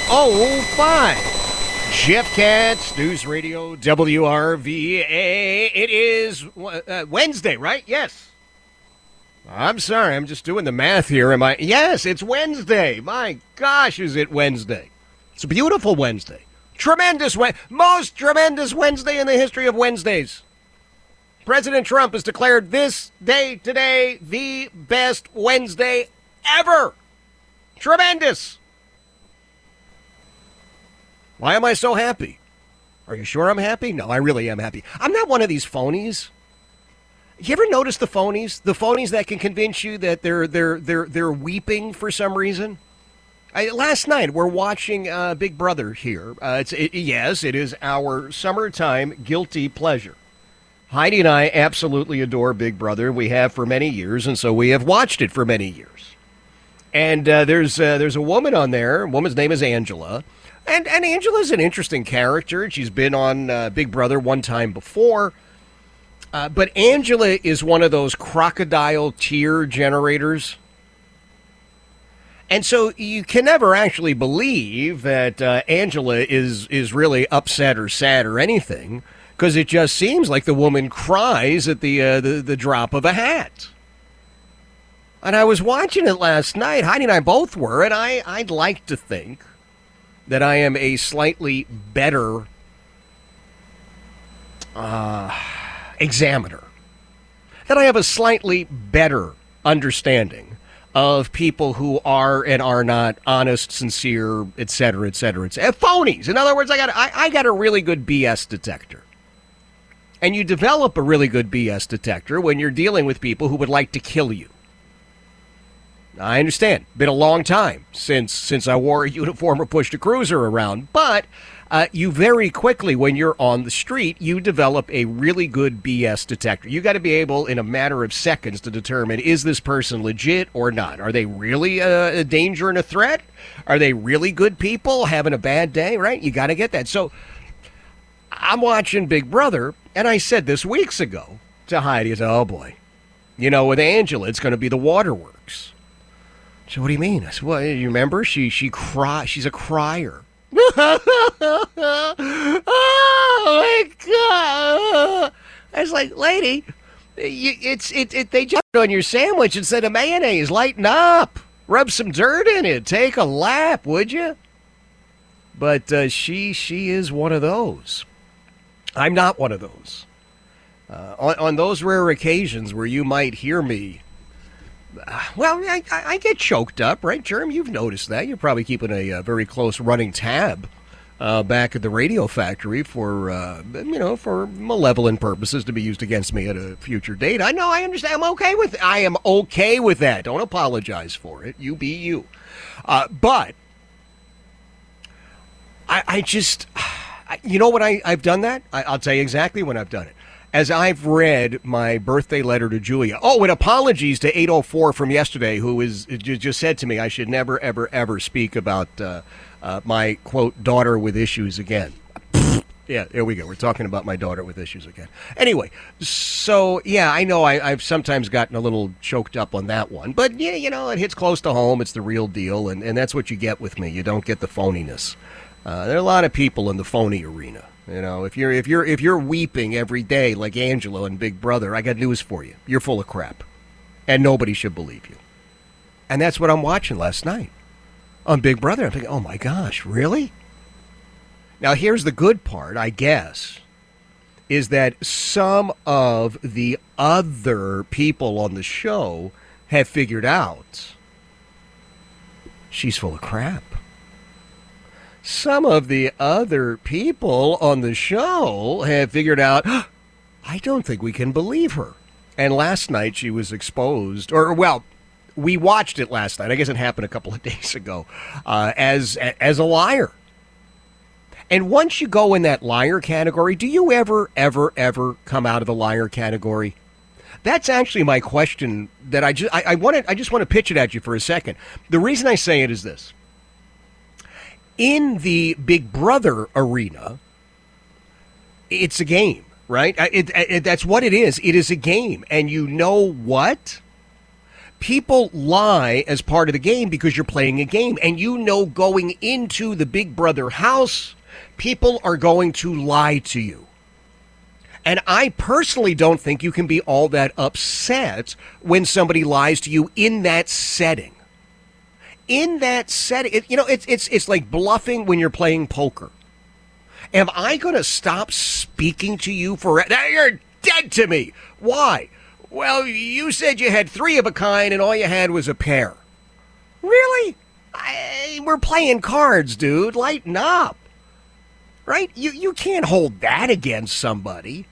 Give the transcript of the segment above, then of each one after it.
7:05. Jeff Katz, News Radio WRVA. It is Wednesday, right? Yes. I'm sorry, I'm just doing the math here. Yes, it's Wednesday. My gosh, is it Wednesday? It's a beautiful Wednesday. Tremendous, most tremendous Wednesday in the history of Wednesdays. President Trump has declared this day today the best Wednesday ever. Tremendous. Why am I so happy? Are you sure I'm happy? No, I really am happy. I'm not one of these phonies. You ever notice the phonies? The phonies that can convince you that they're weeping for some reason? Last night, we're watching Big Brother here. Yes, it is our summertime guilty pleasure. Heidi and I absolutely adore Big Brother. We have for many years, and so we have watched it for many years. And there's a woman on there. A woman's name is Angela. And Angela's an interesting character. She's been on Big Brother one time before. But Angela is one of those crocodile tear generators. And so you can never actually believe that Angela is really upset or sad or anything, because it just seems like the woman cries at the drop of a hat. And I was watching it last night. Heidi and I both were, and I'd like to think that I am a slightly better examiner, that I have a slightly better understanding of people who are and are not honest, sincere, et cetera, et cetera, et cetera. Phonies. In other words, I got a really good BS detector. And you develop a really good BS detector when you're dealing with people who would like to kill you. I understand. Been a long time since I wore a uniform or pushed a cruiser around. But you very quickly, when you're on the street, you develop a really good BS detector. You got to be able, in a matter of seconds, to determine, is this person legit or not? Are they really a danger and a threat? Are they really good people having a bad day, right? You got to get that. So I'm watching Big Brother, and I said this weeks ago to Heidi, I said, oh, boy. You know, with Angela, it's going to be the waterworks. So what do you mean? I said, well, you remember? She's a crier. Oh, my God. I was like, lady, they just on your sandwich instead of mayonnaise. Lighten up. Rub some dirt in it. Take a lap, would you? But she is one of those. I'm not one of those. On those rare occasions where you might hear me, well, I get choked up, right, Jerm? You've noticed that. You're probably keeping a very close running tab back at the radio factory for malevolent purposes to be used against me at a future date. I know, I understand. I'm okay with it. I am okay with that. Don't apologize for it. You be you. But I just, you know what I've done that? I'll tell you exactly when I've done it. As I've read my birthday letter to Julia. Oh, and apologies to 804 from yesterday, who just said to me I should never, ever, ever speak about my, quote, daughter with issues again. Yeah, there we go. We're talking about my daughter with issues again. Anyway, so, yeah, I know I've sometimes gotten a little choked up on that one. But, yeah, you know, it hits close to home. It's the real deal, and that's what you get with me. You don't get the phoniness. There are a lot of people in the phony arena. You know, if you're weeping every day like Angela and Big Brother, I got news for you. You're full of crap. And nobody should believe you. And that's what I'm watching last night on Big Brother. I'm thinking, oh my gosh, really? Now here's the good part, I guess, is that some of the other people on the show have figured out she's full of crap. Some of the other people on the show have figured out, I don't think we can believe her. And last night she was exposed, we watched it last night. I guess it happened a couple of days ago, as a liar. And once you go in that liar category, do you ever come out of the liar category? That's actually my question that I just want to pitch it at you for a second. The reason I say it is this. In the Big Brother arena, it's a game, right? That's what it is. It is a game. And you know what? People lie as part of the game because you're playing a game. And you know, going into the Big Brother house, people are going to lie to you. And I personally don't think you can be all that upset when somebody lies to you in that setting. In that setting, it's like bluffing when you're playing poker. Am I going to stop speaking to you forever? You're dead to me. Why? Well, you said you had 3 of a kind and all you had was a pair. Really? We're playing cards, dude. Lighten up. Right? You can't hold that against somebody.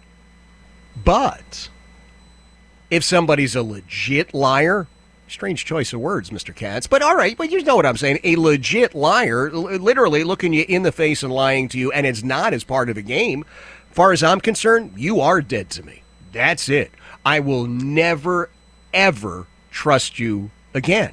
But if somebody's a legit liar, strange choice of words, Mr. Katz, but all right, but you know what I'm saying, a legit liar, literally looking you in the face and lying to you, and it's not as part of the game, far as I'm concerned, you are dead to me. That's it. I will never, ever trust you again.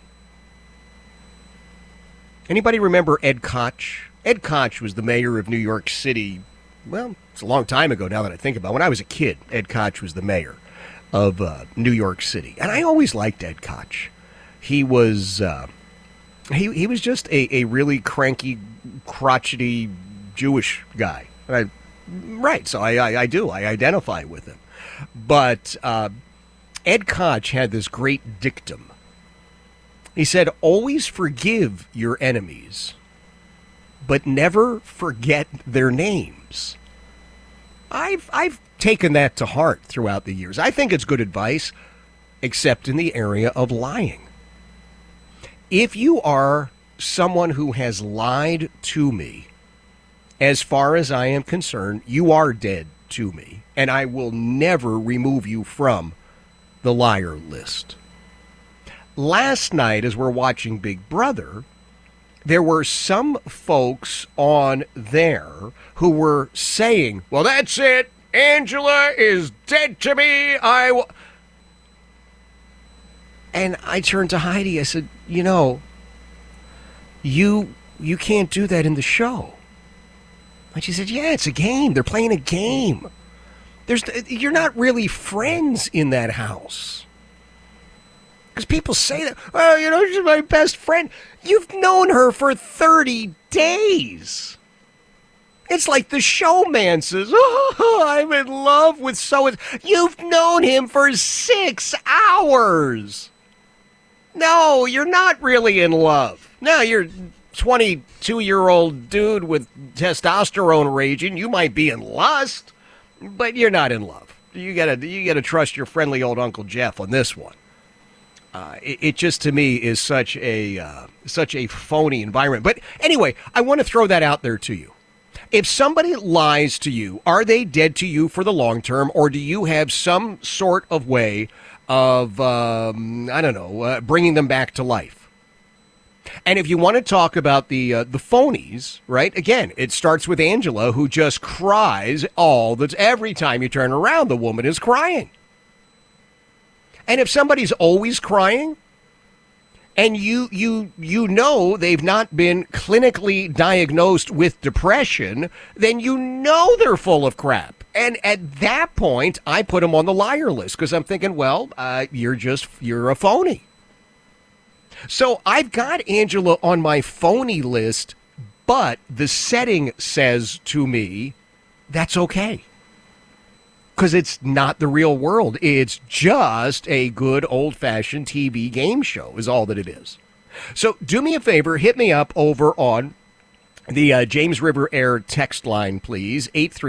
Anybody remember Ed Koch? Ed Koch was the mayor of New York City. Well, it's a long time ago now that I think about it. When I was a kid, Ed Koch was the mayor of New York City. And I always liked Ed Koch. He was he was just a really cranky, crotchety Jewish guy. Right, so I identify with him. But Ed Koch had this great dictum. He said, always forgive your enemies, but never forget their names. I've taken that to heart throughout the years. I think it's good advice, except in the area of lying. If you are someone who has lied to me, as far as I am concerned, you are dead to me, and I will never remove you from the liar list. Last night, as we're watching Big Brother, there were some folks on there who were saying, well, that's it. Angela is dead to me. And I turned to Heidi. I said, you can't do that in the show. And she said, yeah, it's a game. They're playing a game. You're not really friends in that house. Because people say that, well, she's my best friend. You've known her for 30 days. It's like the showman says, oh, I'm in love with so-and-so. You've known him for 6 hours. No, you're not really in love. No, you're 22-year-old dude with testosterone raging. You might be in lust, but you're not in love. You gotta trust your friendly old Uncle Jeff on this one. It just, to me, is such a phony environment. But anyway, I want to throw that out there to you. If somebody lies to you, are they dead to you for the long term, or do you have some sort of way of, bringing them back to life? And if you want to talk about the phonies, right, again, it starts with Angela, who just cries every time you turn around, the woman is crying. And if somebody's always crying, and you know they've not been clinically diagnosed with depression, then you know they're full of crap. And at that point, I put them on the liar list because I'm thinking, well, you're a phony. So I've got Angela on my phony list, but the setting says to me, that's okay. Because it's not the real world. It's just a good old-fashioned TV game show is all that it is. So do me a favor, hit me up over on the James River Air text line, please,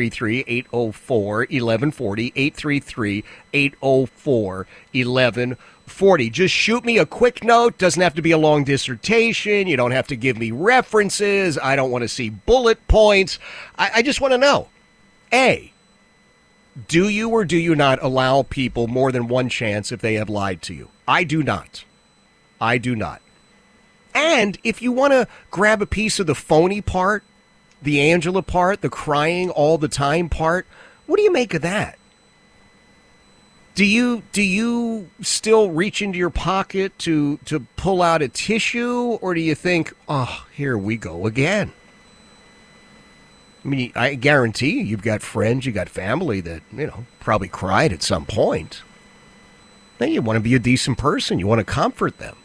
833-804-1140, 833-804-1140. Just shoot me a quick note. Doesn't have to be a long dissertation. You don't have to give me references. I don't want to see bullet points. I just want to know, A, do you or do you not allow people more than one chance if they have lied to you? I do not. I do not. And if you want to grab a piece of the phony part, the Angela part, the crying all the time part, what do you make of that? Do you still reach into your pocket to pull out a tissue, or do you think, oh, here we go again? I mean, I guarantee you've got friends, you've got family that, probably cried at some point. Then you want to be a decent person. You want to comfort them.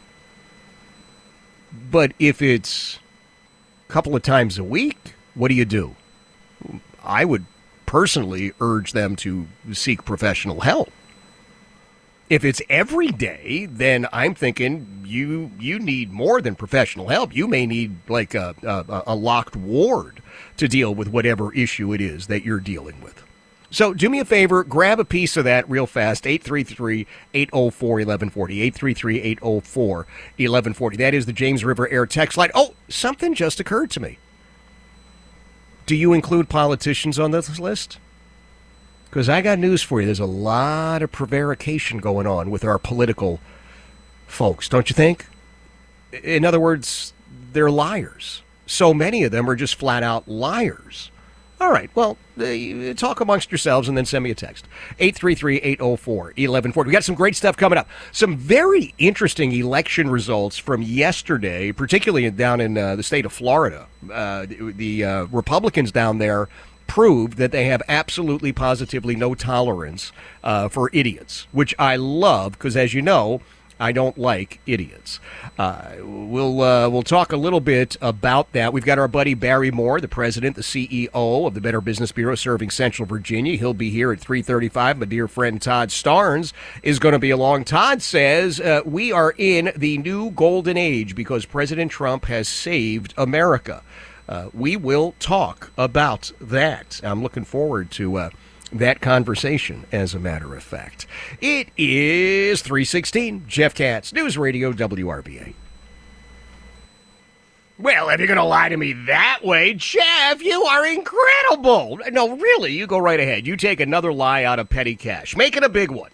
But if it's a couple of times a week, what do? I would personally urge them to seek professional help. If it's every day, then I'm thinking you need more than professional help. You may need like a locked ward to deal with whatever issue it is that you're dealing with. So do me a favor, grab a piece of that real fast, 833-804-1140, 833-804-1140. That is the James River Air text line. Oh, something just occurred to me. Do you include politicians on this list? Because I got news for you. There's a lot of prevarication going on with our political folks, don't you think? In other words, they're liars. So many of them are just flat out liars. All right, well, talk amongst yourselves and then send me a text. 833-804-1140. We got some great stuff coming up. Some very interesting election results from yesterday, particularly down in the state of Florida. The Republicans down there proved that they have absolutely, positively no tolerance for idiots, which I love because, as you know, I don't like idiots. We'll talk a little bit about that. We've got our buddy Barry Moore, the president, the CEO of the Better Business Bureau serving Central Virginia. He'll be here at 3:35. My dear friend Todd Starnes is going to be along. Todd says we are in the new golden age because President Trump has saved America. We will talk about that. I'm looking forward to that conversation, as a matter of fact. It is 3:16. Jeff Katz, News Radio WRVA. Well, if you're going to lie to me that way, Jeff, you are incredible. No, really, you go right ahead. You take another lie out of petty cash. Make it a big one.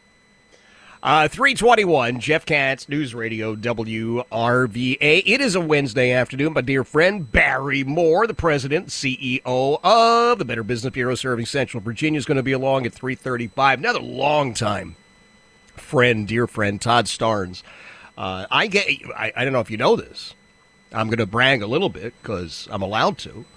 3:21, Jeff Katz, News Radio WRVA. It is a Wednesday afternoon. My dear friend Barry Moore, the president, CEO of the Better Business Bureau serving Central Virginia, is going to be along at 3:35. Another long-time friend, dear friend, Todd Starnes. I don't know if you know this. I'm going to brag a little bit because I'm allowed to.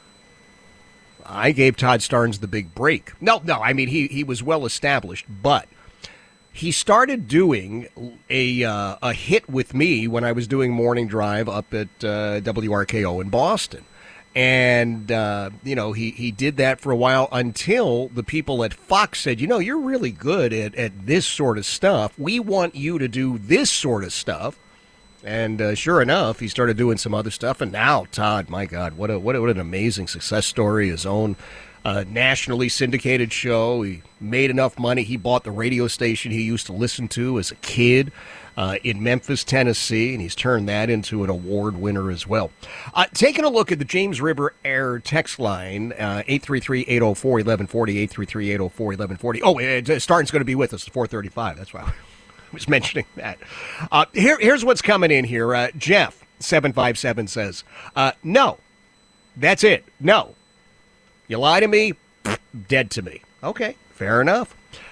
I gave Todd Starnes the big break. No, I mean, he was well established, but he started doing a hit with me when I was doing Morning Drive up at WRKO in Boston. And, he did that for a while until the people at Fox said, you're really good at this sort of stuff. We want you to do this sort of stuff. And sure enough, he started doing some other stuff. And now, Todd, my God, what an amazing success story, his own nationally syndicated show. He made enough money. He bought the radio station he used to listen to as a kid in Memphis, Tennessee, and he's turned that into an award winner as well. Taking a look at the James River Air text line, 833-804-1140, 833-804-1140. Oh, Starton's going to be with us at 4:35. That's why I was mentioning that. Here's what's coming in here. Jeff, 757 says, no, that's it. No. You lie to me, dead to me. Okay, fair enough.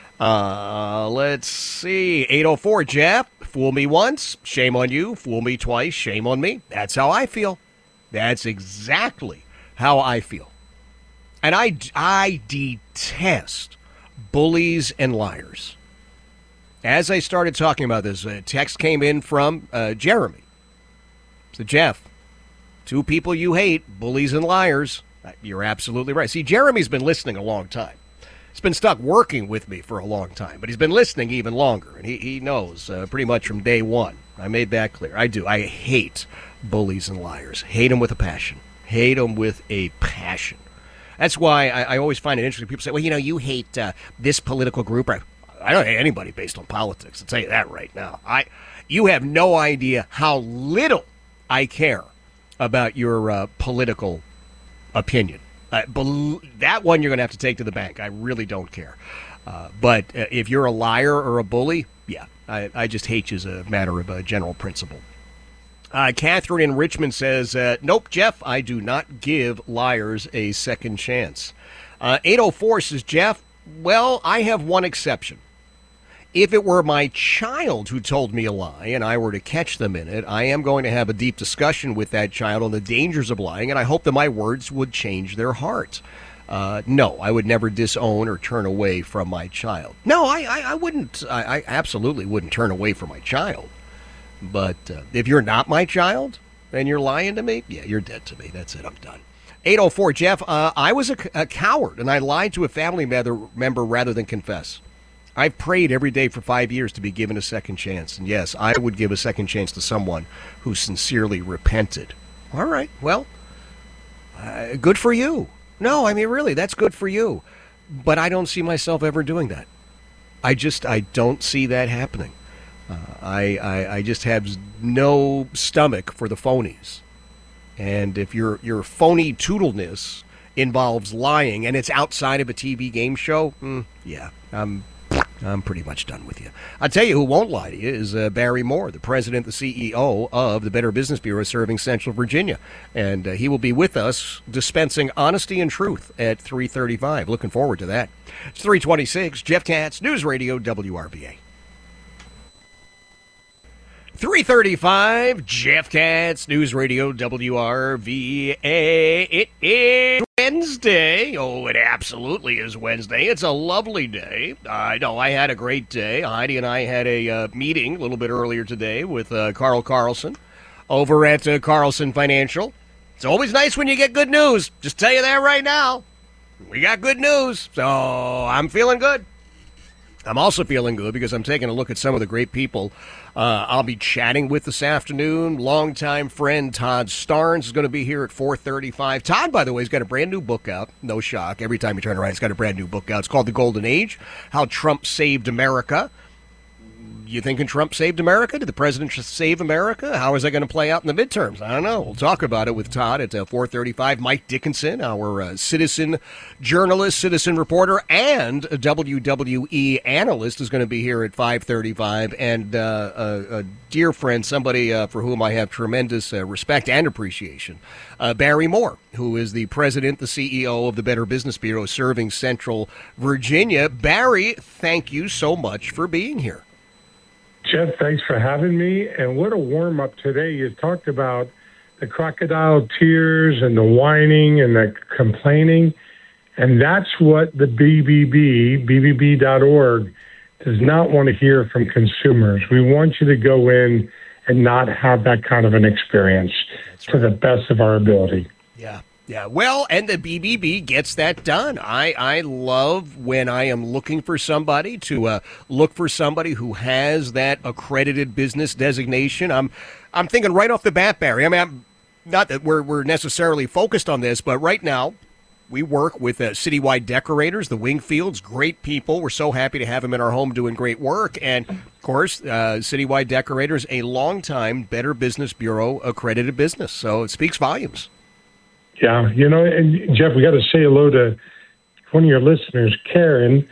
Let's see. 804, Jeff. Fool me once, shame on you. Fool me twice, shame on me. That's how I feel. That's exactly how I feel. And I detest bullies and liars. As I started talking about this, a text came in from Jeremy. So, Jeff, two people you hate, bullies and liars. You're absolutely right. See, Jeremy's been listening a long time. He's been stuck working with me for a long time, but he's been listening even longer, and he knows pretty much from day one. I made that clear. I do. I hate bullies and liars. Hate them with a passion. Hate them with a passion. That's why I always find it interesting. People say, well, you hate this political group. I don't hate anybody based on politics. I'll tell you that right now. You have no idea how little I care about your political opinion. That one you're going to have to take to the bank. I really don't care. But if you're a liar or a bully, yeah, I just hate you as a matter of general principle. Catherine in Richmond says, nope, Jeff, I do not give liars a second chance. 804 says, Jeff, well, I have one exception. If it were my child who told me a lie and I were to catch them in it, I am going to have a deep discussion with that child on the dangers of lying, and I hope that my words would change their heart. No, I would never disown or turn away from my child. No, I wouldn't. I absolutely wouldn't turn away from my child. But if you're not my child and you're lying to me, yeah, you're dead to me. That's it. I'm done. 804, Jeff, I was a coward, and I lied to a family member rather than confess. I've prayed every day for 5 years to be given a second chance. And yes, I would give a second chance to someone who sincerely repented. All right, well, good for you. No, I mean, really, that's good for you. But I don't see myself ever doing that. I don't see that happening. I just have no stomach for the phonies. And if your phony tootleness involves lying and it's outside of a TV game show, yeah, I'm pretty much done with you. I'll tell you who won't lie to you is Barry Moore, the president, the CEO of the Better Business Bureau serving Central Virginia. And he will be with us dispensing honesty and truth at 3:35. Looking forward to that. It's 3:26. Jeff Katz, News Radio WRVA. 3:35, Jeff Katz, News Radio WRVA. It is Wednesday. Oh, it absolutely is Wednesday. It's a lovely day. I know I had a great day. Heidi and I had a meeting a little bit earlier today with Carl Carlson over at Carlson Financial. It's always nice when you get good news. Just tell you that right now. We got good news, so I'm feeling good. I'm also feeling good because I'm taking a look at some of the great people I'll be chatting with this afternoon. Longtime friend Todd Starnes is going to be here at 4:35. Todd, by the way, has got a brand new book out. No shock. Every time you turn around, he's got a brand new book out. It's called The Golden Age, How Trump Saved America. You thinking Trump saved America? Did the president just save America? How is that going to play out in the midterms? I don't know. We'll talk about it with Todd at 4:35. Mike Dickinson, our citizen journalist, citizen reporter, and a WWE analyst is going to be here at 5:35. And a dear friend, somebody for whom I have tremendous respect and appreciation, Barry Moore, who is the president, the CEO of the Better Business Bureau serving Central Virginia. Barry, thank you so much for being here. Jeff, thanks for having me. And what a warm-up today. You talked about the crocodile tears and the whining and the complaining. And that's what the BBB.org, does not want to hear from consumers. We want you to go in and not have that kind of an experience to the best of our ability. Yeah. Yeah, well, and the BBB gets that done. I love when I am looking for somebody to look for somebody who has that accredited business designation. I'm thinking right off the bat, Barry. I mean, not that we're necessarily focused on this, but right now we work with Citywide Decorators, the Wingfields, great people. We're so happy to have them in our home doing great work. And, of course, Citywide Decorators, a longtime Better Business Bureau accredited business. So it speaks volumes. Yeah, and Jeff, we got to say hello to one of your listeners, Karen,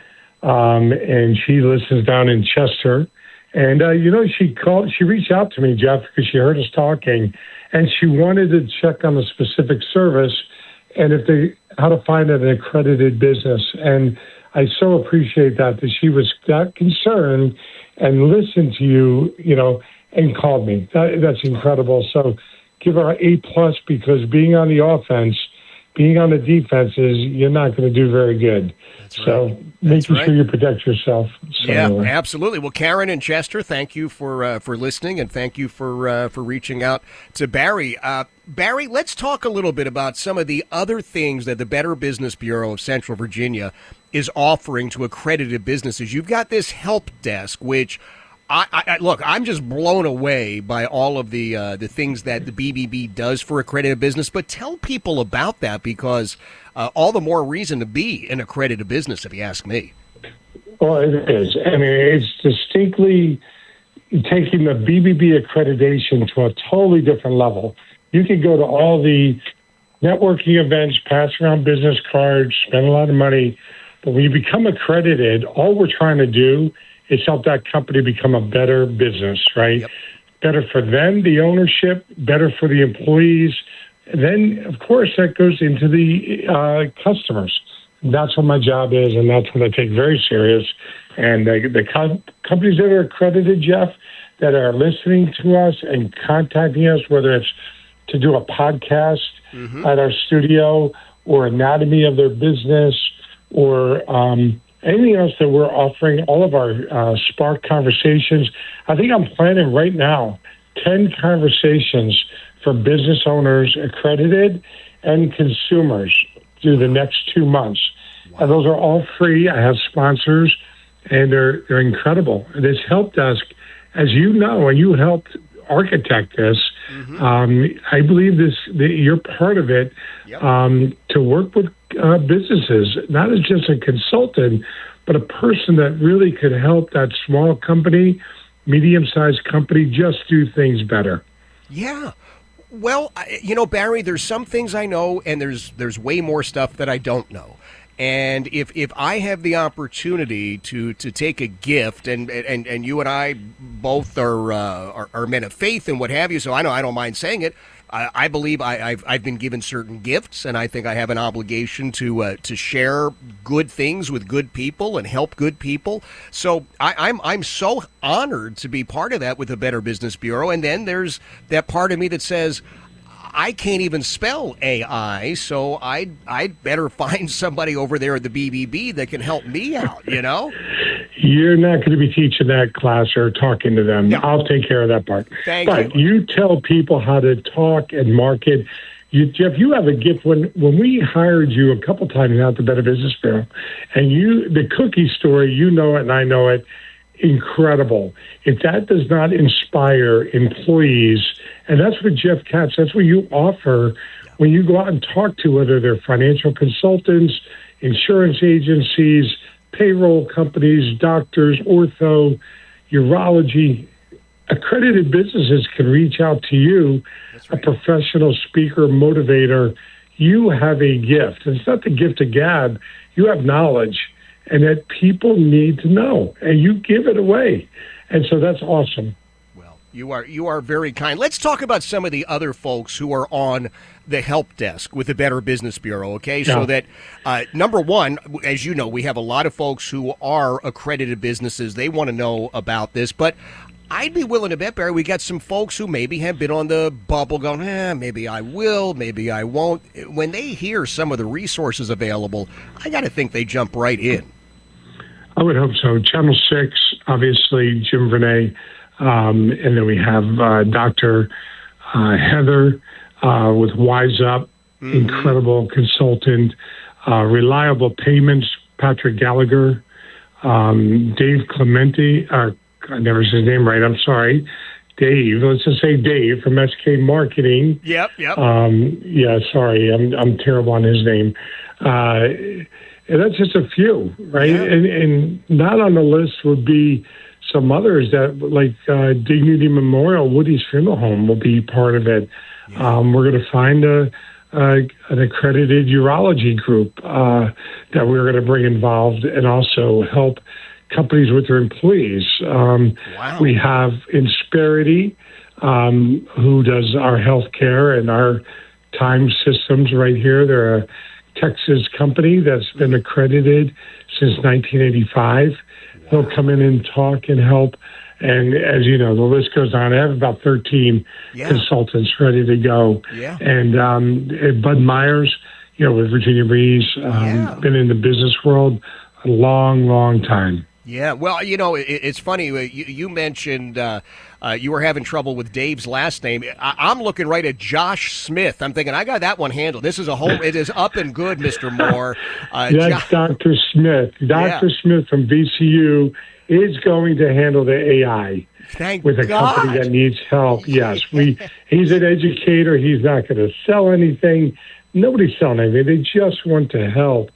and she listens down in Chester. And, she reached out to me, Jeff, because she heard us talking, and she wanted to check on a specific service and how to find an accredited business. And I so appreciate that she was that concerned and listened to you, and called me. That's incredible. So give her an A+ because being on the offense, being on the defense you're not going to do very good. That's right. So making sure you protect yourself. Yeah, absolutely. Well, Karen and Chester, thank you for listening, and thank you for reaching out to Barry. Barry, let's talk a little bit about some of the other things that the Better Business Bureau of Central Virginia is offering to accredited businesses. You've got this help desk, which look, I'm just blown away by all of the things that the BBB does for accredited business. But tell people about that, because all the more reason to be an accredited business, if you ask me. Well, it is. I mean, it's distinctly taking the BBB accreditation to a totally different level. You can go to all the networking events, pass around business cards, spend a lot of money. But when you become accredited, all we're trying to do is help that company become a better business, right? Yep. Better for them, the ownership, better for the employees. And then, of course, that goes into the customers. That's what my job is, and that's what I take very serious. And the companies that are accredited, Jeff, that are listening to us and contacting us, whether it's to do a podcast at our studio or anatomy of their business or anything else that we're offering, all of our Spark conversations. I think I'm planning right now 10 conversations for business owners, accredited, and consumers through the next 2 months. Wow. And those are all free. I have sponsors, and they're incredible. This help desk, as you know, and you helped architect this, I believe that you're part of it. Yep. To work with businesses, not as just a consultant, but a person that really could help that small company, medium-sized company just do things better. Yeah. Well, Barry, there's some things I know, and there's way more stuff that I don't know. And if I have the opportunity to take a gift, and you and I both are men of faith and what have you, so I know I don't mind saying it. I believe I've been given certain gifts, and I think I have an obligation to share good things with good people and help good people. So I'm so honored to be part of that with the Better Business Bureau. And then there's that part of me that says, I can't even spell AI, so I'd better find somebody over there at the BBB that can help me out, You're not going to be teaching that class or talking to them. No. I'll take care of that part. Thank you. But you tell people how to talk and market. Jeff, you have a gift. When we hired you a couple times out at the Better Business Bureau, and the cookie story, you know it and I know it, incredible. If that does not inspire employees, and that's what Jeff Katz, that's what you offer when you go out and talk to whether they're financial consultants, insurance agencies, payroll companies, doctors, ortho, urology. Accredited businesses can reach out to you, right. A professional speaker, motivator. You have a gift. It's not the gift of gab. You have knowledge, and that people need to know, and you give it away. And so that's awesome. Well, you are very kind. Let's talk about some of the other folks who are on the help desk with the Better Business Bureau, okay? Yeah. So that, number one, as you know, we have a lot of folks who are accredited businesses. They want to know about this, but I'd be willing to bet, Barry, we got some folks who maybe have been on the bubble going, maybe I will, maybe I won't. When they hear some of the resources available, I got to think they jump right in. I would hope so. Channel 6, obviously, Jim Vernay, and then we have Dr. Heather with Wise Up, incredible consultant, Reliable Payments, Patrick Gallagher, Dave Clementi, I never said his name right, I'm sorry, Dave, let's just say Dave from SK Marketing. Yep. Yeah, sorry, I'm terrible on his name. And that's just a few, right? Yeah. And not on the list would be some others that, like Dignity Memorial, Woody's Funeral Home will be part of it. Yeah. We're going to find an accredited urology group that we're going to bring involved and also help companies with their employees. Wow. We have Insperity, who does our healthcare and our time systems right here. They're a Texas company that's been accredited since 1985. Wow. They'll come in and talk and help. And as you know, the list goes on. I have about 13 consultants ready to go. Yeah. And Bud Myers, with Virginia Breeze, been in the business world a long, long time. Yeah, well, it's funny. You mentioned you were having trouble with Dave's last name. I'm looking right at Josh Smith. I'm thinking, I got that one handled. This is it is up and good, Mr. Moore. That's Dr. Smith. Dr. Smith from VCU is going to handle the AI. With a company that needs help. Yes, he's an educator. He's not going to sell anything. Nobody's selling anything. They just want to help,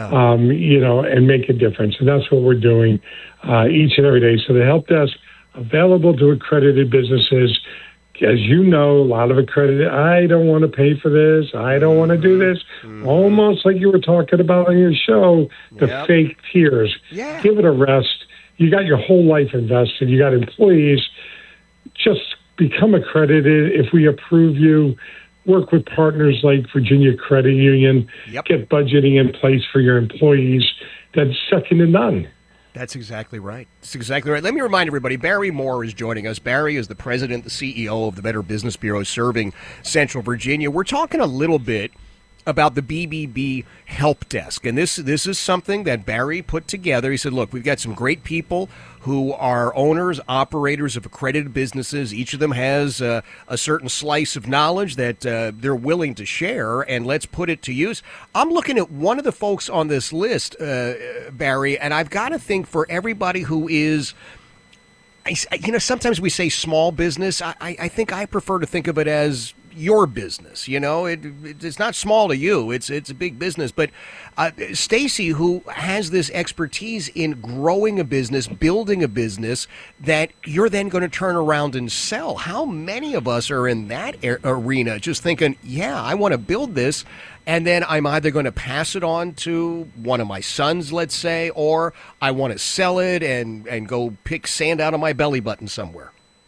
and make a difference. And that's what we're doing each and every day. So the help desk available to accredited businesses. As you know, a lot of accredited, I don't want to pay for this. I don't want to do this. Mm-hmm. Almost like you were talking about on your show, the fake tears. Yeah. Give it a rest. You got your whole life invested. You got employees. Just become accredited. If we approve you, work with partners like Virginia Credit Union. Yep. Get budgeting in place for your employees. That's second to none. That's exactly right. That's exactly right. Let me remind everybody, Barry Moore is joining us. Barry is the president, the CEO of the Better Business Bureau serving Central Virginia. We're talking a little bit about the BBB help desk. And this is something that Barry put together. He said, look, we've got some great people who are owners, operators of accredited businesses. Each of them has a certain slice of knowledge that they're willing to share, and let's put it to use. I'm looking at one of the folks on this list, Barry, and I've got to think for everybody who is, sometimes we say small business. I think I prefer to think of it as your business. It's not small to you. It's a big business. But Stacy, who has this expertise in growing a business, building a business that you're then going to turn around and sell. How many of us are in that arena just thinking, yeah, I want to build this, and then I'm either going to pass it on to one of my sons, let's say, or I want to sell it and go pick sand out of my belly button somewhere.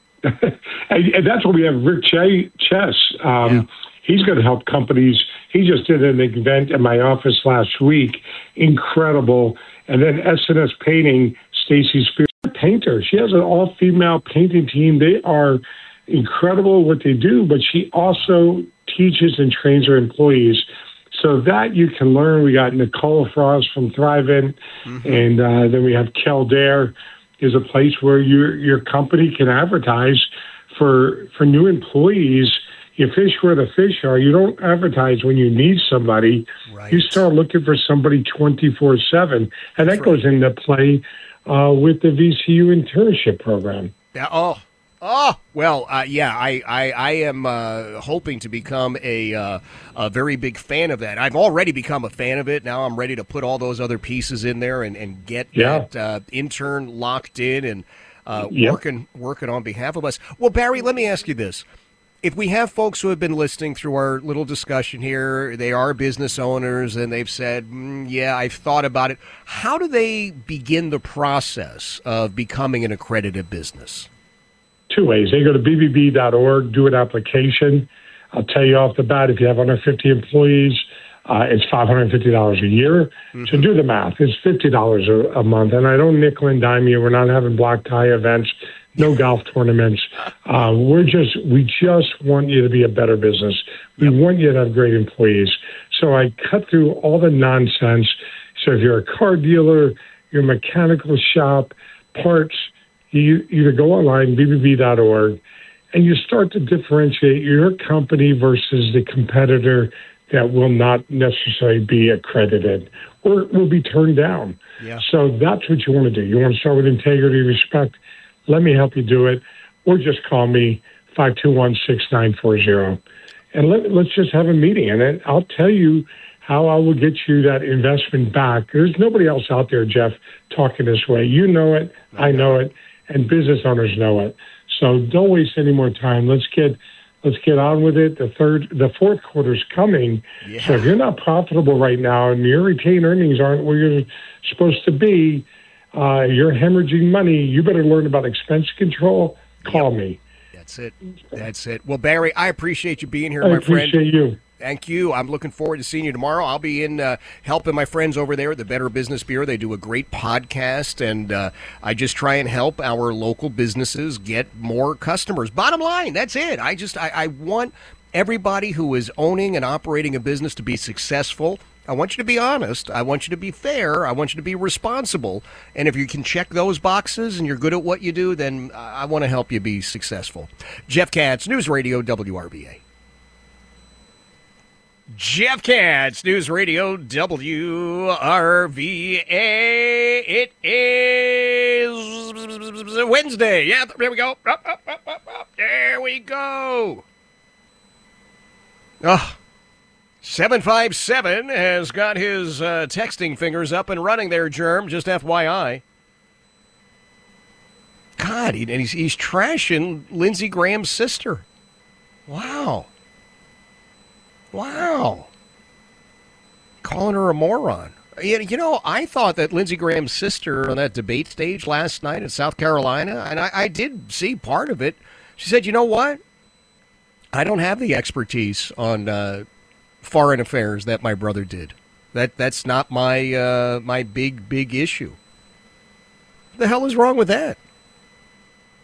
And that's what we have Rick Chess. He's going to help companies. He just did an event in my office last week. Incredible. And then SNS Painting, Stacy Spears, painter. She has an all-female painting team. They are incredible what they do, but she also teaches and trains her employees. So that you can learn. We got Nicole Frost from Thrive-In, and then we have Kildare is a place where your company can advertise for new employees. You fish where the fish are. You don't advertise when you need somebody. Right. You start looking for somebody 24/7, and that goes into play with the VCU internship program. Yeah. Well, I am hoping to become a very big fan of that. I've already become a fan of it. Now I'm ready to put all those other pieces in there and get that intern locked in and working on behalf of us. Well, Barry, let me ask you this. If we have folks who have been listening through our little discussion here, they are business owners, and they've said, I've thought about it. How do they begin the process of becoming an accredited business? Two ways. They go to bbb.org, do an application. I'll tell you off the bat, if you have under 50 employees, it's $550 a year. So do the math. It's $50 a month. And I don't nickel and dime you. We're not having black tie events, no golf tournaments. We just want you to be a better business. We want you to have great employees. So I cut through all the nonsense. So if you're a car dealer, your mechanical shop, parts, you either go online, bbb.org, and you start to differentiate your company versus the competitor that will not necessarily be accredited or will be turned down. Yeah. So that's what you want to do. You want to start with integrity, respect. Let me help you do it. Or just call me, 521-6940. And let's just have a meeting. And I'll tell you how I will get you that investment back. There's nobody else out there, Jeff, talking this way. You know it. I know it. And business owners know it. So don't waste any more time. Let's get on with it. The fourth quarter's coming. Yeah. So if you're not profitable right now and your retained earnings aren't where you're supposed to be, you're hemorrhaging money, you better learn about expense control. Call me. That's it. Well, Barry, I appreciate you being here, my friend. I appreciate you. Thank you. I'm looking forward to seeing you tomorrow. I'll be in helping my friends over there at the Better Business Bureau. They do a great podcast, and I just try and help our local businesses get more customers. Bottom line, that's it. I want everybody who is owning and operating a business to be successful. I want you to be honest. I want you to be fair. I want you to be responsible. And if you can check those boxes and you're good at what you do, then I want to help you be successful. Jeff Katz, News Radio WRVA. Jeff Katz, News Radio WRVA. It is Wednesday. Yeah, there we go. There we go. 757 has got his texting fingers up and running there, Germ, just FYI. God, and he's trashing Lindsey Graham's sister. Wow. Calling her a moron. You know, I thought that Lindsey Graham's sister on that debate stage last night in South Carolina, and I did see part of it. She said, you know what? I don't have the expertise on foreign affairs that my brother did. That's not my my big issue. What the hell is wrong with that?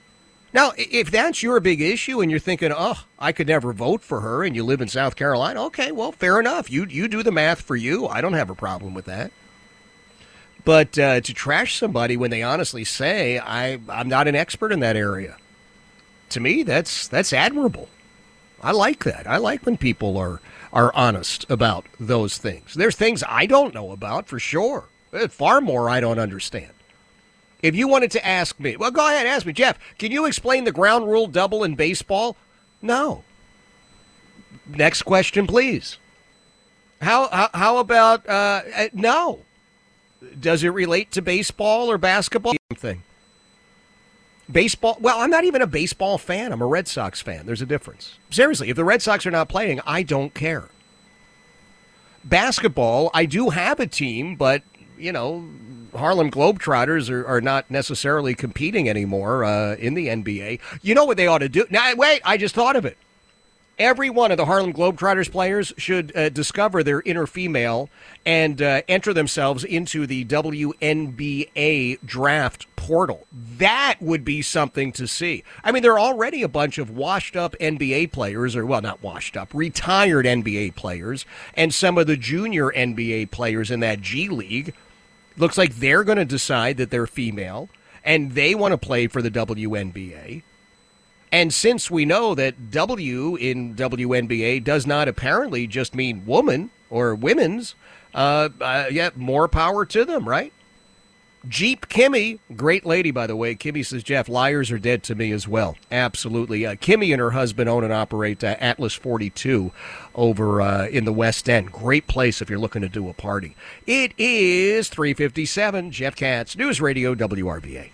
Now, if that's your big issue and you're thinking, oh, I could never vote for her and you live in South Carolina, okay, well, fair enough. You do the math for you. I don't have a problem with that. But to trash somebody when they honestly say, I'm not an expert in that area, to me, that's admirable. I like that. I like when people are honest about those things. There's things I don't know about, for sure. Far more I don't understand. If you wanted to ask me, well, go ahead, ask me. Jeff, can you explain the ground rule double in baseball? No. Next question, please. How about, no. Does it relate to baseball or basketball? Thing. Baseball, well, I'm not even a baseball fan. I'm a Red Sox fan. There's a difference. Seriously, if the Red Sox are not playing, I don't care. Basketball, I do have a team, but, you know, Harlem Globetrotters are not necessarily competing anymore in the NBA. You know what they ought to do? Now, wait, I just thought of it. Every one of the Harlem Globetrotters players should discover their inner female and enter themselves into the WNBA draft portal. That would be something to see. I mean, there are already a bunch of washed-up NBA players, or, well, not washed-up, retired NBA players, and some of the junior NBA players in that G League. Looks like they're going to decide that they're female, and they want to play for the WNBA. And since we know that W in WNBA does not apparently just mean woman or women's, more power to them, right? Jeep Kimmy, great lady, by the way. Kimmy says, Jeff, liars are dead to me as well. Absolutely. Kimmy and her husband own and operate Atlas 42 over in the West End. Great place if you're looking to do a party. It is 3:57. Jeff Katz, News Radio WRVA.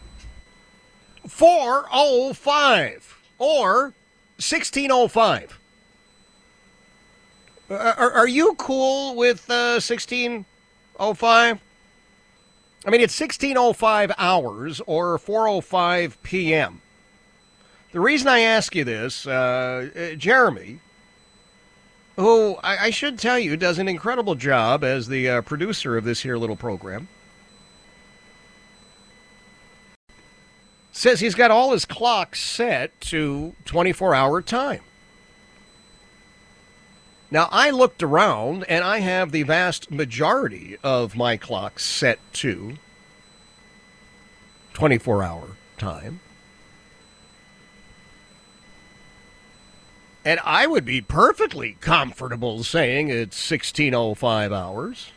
4:05 or 16:05. Are you cool with 16:05? I mean, it's 16:05 hours or 4:05 p.m. The reason I ask you this, Jeremy, who I should tell you does an incredible job as the producer of this here little program, says he's got all his clocks set to 24-hour time. Now, I looked around, and I have the vast majority of my clocks set to 24-hour time. And I would be perfectly comfortable saying it's 16:05 hours.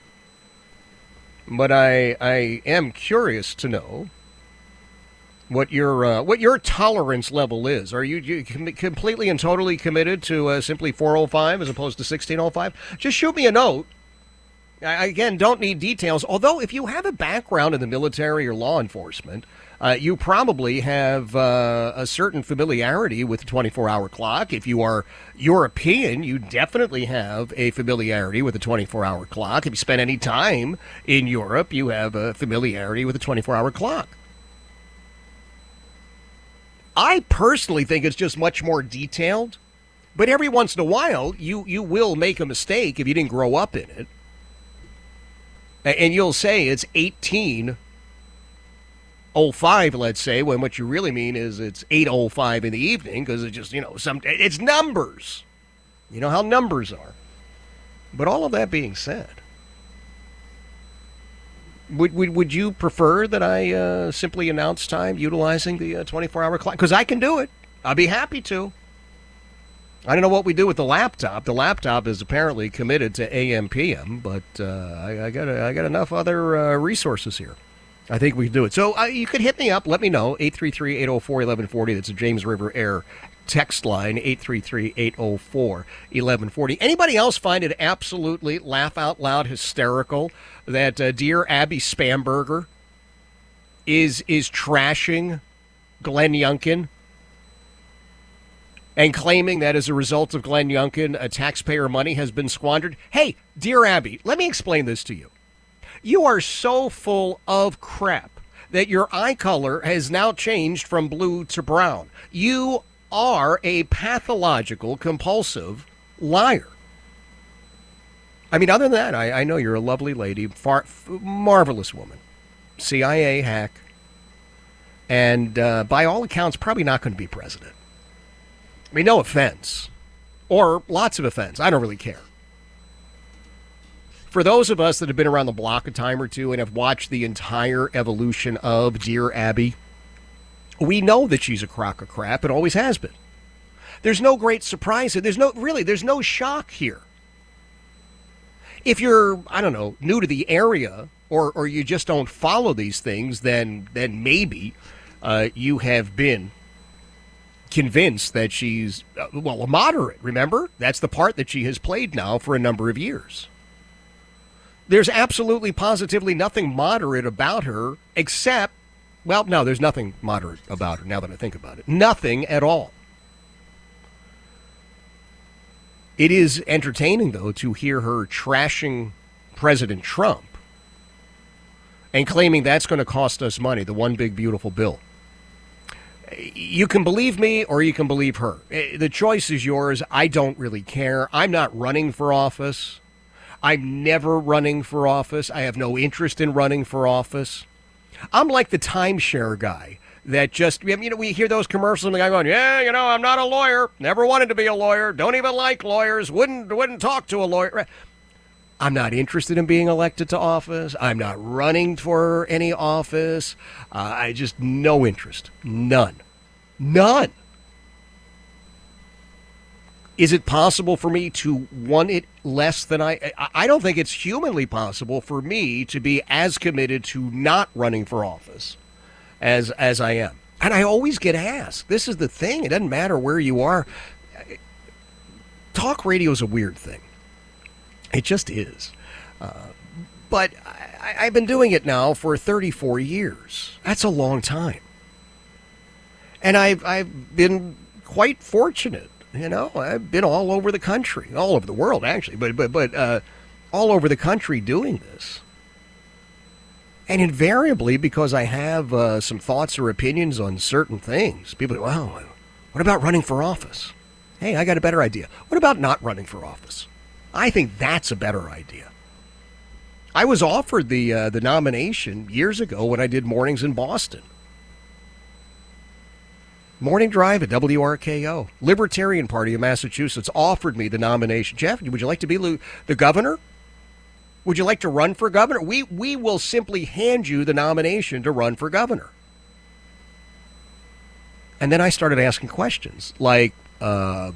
But I am curious to know what your tolerance level is. Are you completely and totally committed to simply 4:05 as opposed to 16:05? Just shoot me a note. I, again, don't need details. Although, if you have a background in the military or law enforcement, you probably have a certain familiarity with the 24-hour clock. If you are European, you definitely have a familiarity with the 24-hour clock. If you spend any time in Europe, you have a familiarity with the 24-hour clock. I personally think it's just much more detailed, but every once in a while, you will make a mistake if you didn't grow up in it. And you'll say it's 18:05, let's say, when what you really mean is it's 8:05 in the evening, because it's just, it's numbers. You know how numbers are. But all of that being said, would you prefer that I simply announce time utilizing the 24-hour clock? Because I can do it. I'll be happy to. I don't know what we do with the laptop. The laptop is apparently committed to AM PM, but I got enough other resources here. I think we can do it. So you could hit me up. Let me know. 833-804-1140. That's a James River Air text line, 833-804-1140. Anybody else find it absolutely laugh-out-loud hysterical that dear Abby Spamberger is trashing Glenn Youngkin and claiming that as a result of Glenn Youngkin, taxpayer money has been squandered? Hey, dear Abby, let me explain this to you. You are so full of crap that your eye color has now changed from blue to brown. You are a pathological, compulsive liar. I mean, other than that, I know you're a lovely lady, marvelous woman, CIA hack, and by all accounts, probably not going to be president. I mean, no offense, or lots of offense. I don't really care. For those of us that have been around the block a time or two and have watched the entire evolution of Dear Abby, we know that she's a crock of crap and always has been. There's no great surprise. There's no shock here. If you're, I don't know, new to the area or you just don't follow these things, then maybe you have been convinced that she's, a moderate, remember? That's the part that she has played now for a number of years. There's absolutely, positively nothing moderate about her except, well, no, there's nothing moderate about her now that I think about it. Nothing at all. It is entertaining, though, to hear her trashing President Trump and claiming that's going to cost us money, the one big, beautiful bill. You can believe me or you can believe her. The choice is yours. I don't really care. I'm not running for office. I'm never running for office. I have no interest in running for office. I'm like the timeshare guy that just, we hear those commercials and the guy going, I'm not a lawyer. Never wanted to be a lawyer. Don't even like lawyers. Wouldn't talk to a lawyer. I'm not interested in being elected to office. I'm not running for any office. I just, no interest. None. Is it possible for me to want it less than I don't think it's humanly possible for me to be as committed to not running for office as I am. And I always get asked. This is the thing. It doesn't matter where you are. Talk radio is a weird thing. It just is. But I've been doing it now for 34 years. That's a long time. And I've been quite fortunate. I've been all over the country, all over the world, actually, but all over the country doing this. And invariably, because I have some thoughts or opinions on certain things, people go, well, what about running for office? Hey, I got a better idea. What about not running for office? I think that's a better idea. I was offered the nomination years ago when I did mornings in Boston. Morning Drive at WRKO. Libertarian Party of Massachusetts offered me the nomination. Jeff, would you like to be the governor? Would you like to run for governor? We will simply hand you the nomination to run for governor. And then I started asking questions like, what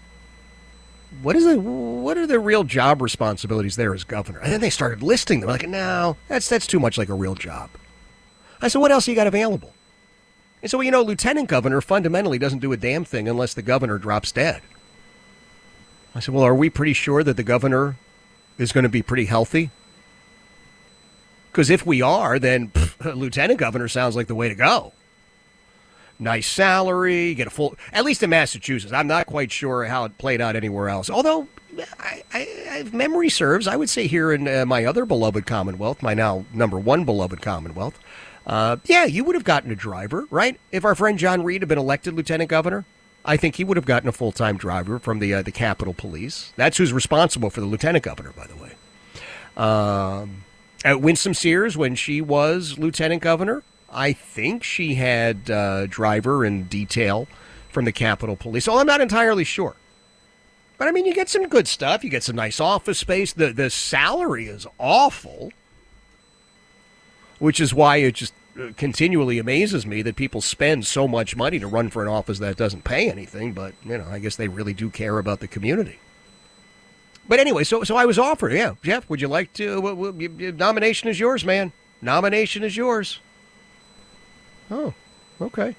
are the real job responsibilities there as governor? And then they started listing them. Like, no, that's too much like a real job. I said, what else you got available? And so, lieutenant governor fundamentally doesn't do a damn thing unless the governor drops dead. I said, well, are we pretty sure that the governor is going to be pretty healthy? Because if we are, then lieutenant governor sounds like the way to go. Nice salary, get a full, at least in Massachusetts. I'm not quite sure how it played out anywhere else. Although, if memory serves, I would say here in my other beloved Commonwealth, my now number one beloved Commonwealth, you would have gotten a driver, right? If our friend John Reed had been elected lieutenant governor, I think he would have gotten a full-time driver from the Capitol Police. That's who's responsible for the lieutenant governor, by the way. At Winsome Sears, when she was lieutenant governor, I think she had driver and detail from the Capitol Police. So I'm not entirely sure. But, you get some good stuff. You get some nice office space. The salary is awful, which is why it just continually amazes me that people spend so much money to run for an office that doesn't pay anything. But, I guess they really do care about the community. But anyway, so I was offered, Jeff, would you like to, nomination is yours, man. Nomination is yours. Oh, okay.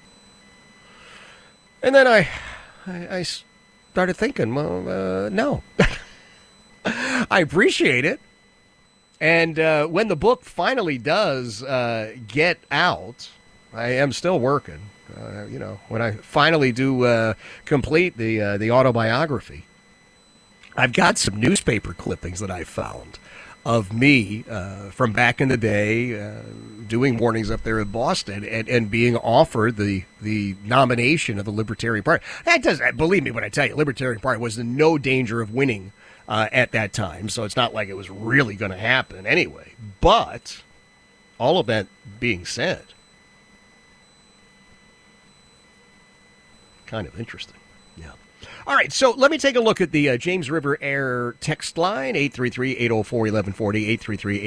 And then I started thinking, well, no. I appreciate it. And when the book finally does get out, I am still working. When I finally do complete the autobiography, I've got some newspaper clippings that I found of me from back in the day doing mornings up there in Boston and being offered the nomination of the Libertarian Party. That doesn't, believe me when I tell you, Libertarian Party was in no danger of winning at that time, so it's not like it was really going to happen anyway. But all of that being said, Kind of interesting. Yeah. All right, so let me take a look at the James River Air text line, 833-804-1140,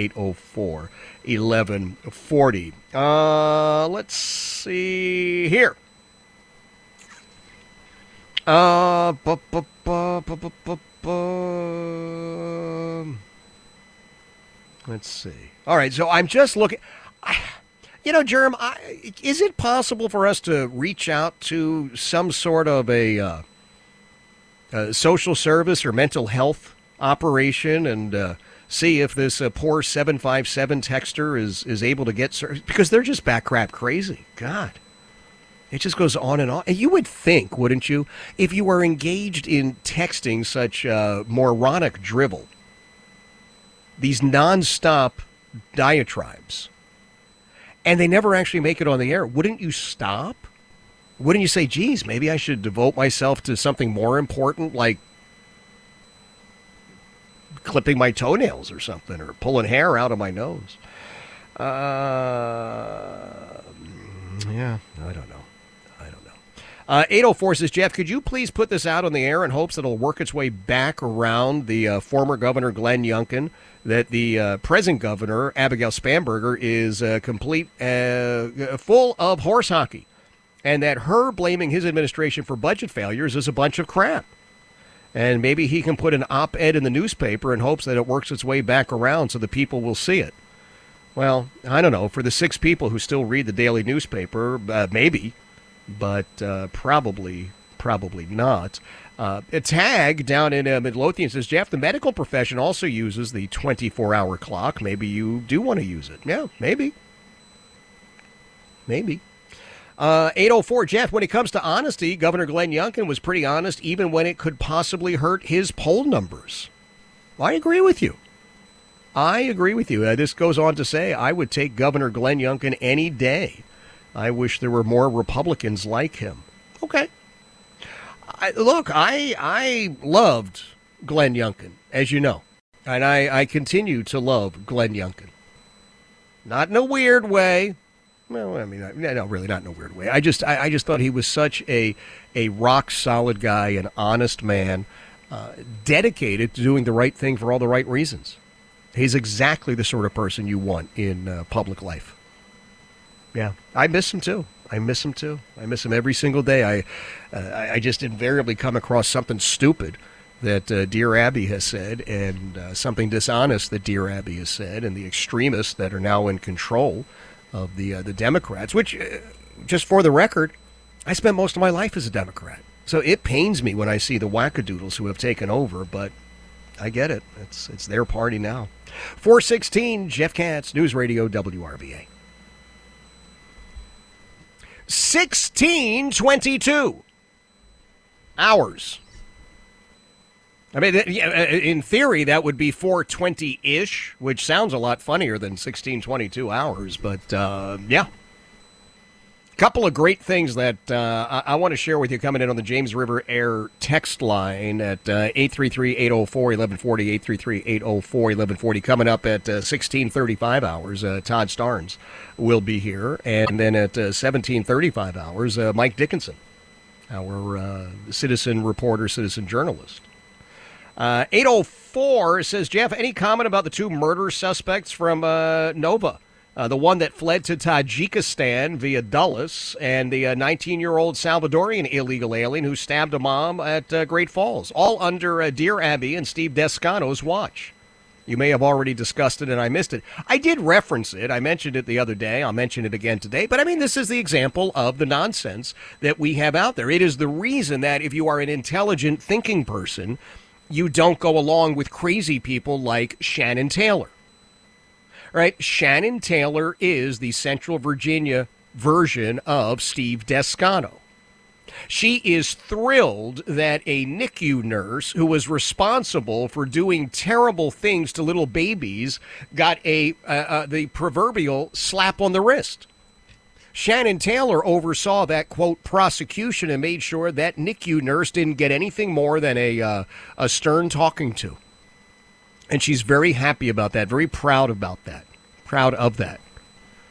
833-804-1140. Let's see here. Let's see. All right, so I'm just looking. Jerm, is it possible for us to reach out to some sort of a social service or mental health operation and see if this poor 757 texter is able to get service? Because they're just back crap crazy. God. It just goes on and on. And you would think, wouldn't you, if you were engaged in texting such moronic drivel, these nonstop diatribes, and they never actually make it on the air, wouldn't you stop? Wouldn't you say, geez, maybe I should devote myself to something more important, like clipping my toenails or something, or pulling hair out of my nose? Yeah, I don't know. 804 says, Jeff, could you please put this out on the air in hopes that it'll work its way back around the former governor, Glenn Youngkin, that the present governor, Abigail Spanberger, is full of horse hockey, and that her blaming his administration for budget failures is a bunch of crap. And maybe he can put an op-ed in the newspaper in hopes that it works its way back around so the people will see it. Well, I don't know. For the 6 people who still read the daily newspaper, maybe. But probably not. A tag down in Midlothian says, Jeff, the medical profession also uses the 24-hour clock. Maybe you do want to use it. Yeah, maybe. 804, Jeff, when it comes to honesty, Governor Glenn Youngkin was pretty honest even when it could possibly hurt his poll numbers. I agree with you. This goes on to say, I would take Governor Glenn Youngkin any day. I wish there were more Republicans like him. Okay. I loved Glenn Youngkin, as you know. And I continue to love Glenn Youngkin. Not in a weird way. Well, I mean, no, really not in a weird way. I just thought he was such a rock-solid guy, an honest man, dedicated to doing the right thing for all the right reasons. He's exactly the sort of person you want in public life. Yeah, I miss him too. I miss him every single day. I just invariably come across something stupid that Dear Abby has said, and something dishonest that Dear Abby has said, and the extremists that are now in control of the Democrats, which, just for the record, I spent most of my life as a Democrat. So it pains me when I see the wackadoodles who have taken over, but I get it. It's their party now. 416, Jeff Katz, News Radio WRVA. 1622 hours. I mean, in theory, that would be 420-ish, which sounds a lot funnier than 1622 hours. But, yeah. Couple of great things that I want to share with you coming in on the James River Air text line at 833-804-1140, 833-804-1140. Coming up at 1635 hours, Todd Starnes will be here. And then at 1735 hours, Mike Dickinson, our citizen reporter, citizen journalist. 804 says, Jeff, any comment about the 2 murder suspects from Nova? The one that fled to Tajikistan via Dulles, and the 19-year-old Salvadorian illegal alien who stabbed a mom at Great Falls, all under Dear Abby and Steve Descano's watch. You may have already discussed it and I missed it. I did reference it. I mentioned it the other day. I'll mention it again today. But, I mean, this is the example of the nonsense that we have out there. It is the reason that if you are an intelligent thinking person, you don't go along with crazy people like Shannon Taylor. Right? Shannon Taylor is the Central Virginia version of Steve Descano. She is thrilled that a NICU nurse who was responsible for doing terrible things to little babies got the proverbial slap on the wrist. Shannon Taylor oversaw that, quote, prosecution and made sure that NICU nurse didn't get anything more than a stern talking to. And she's very happy about that, very proud of that.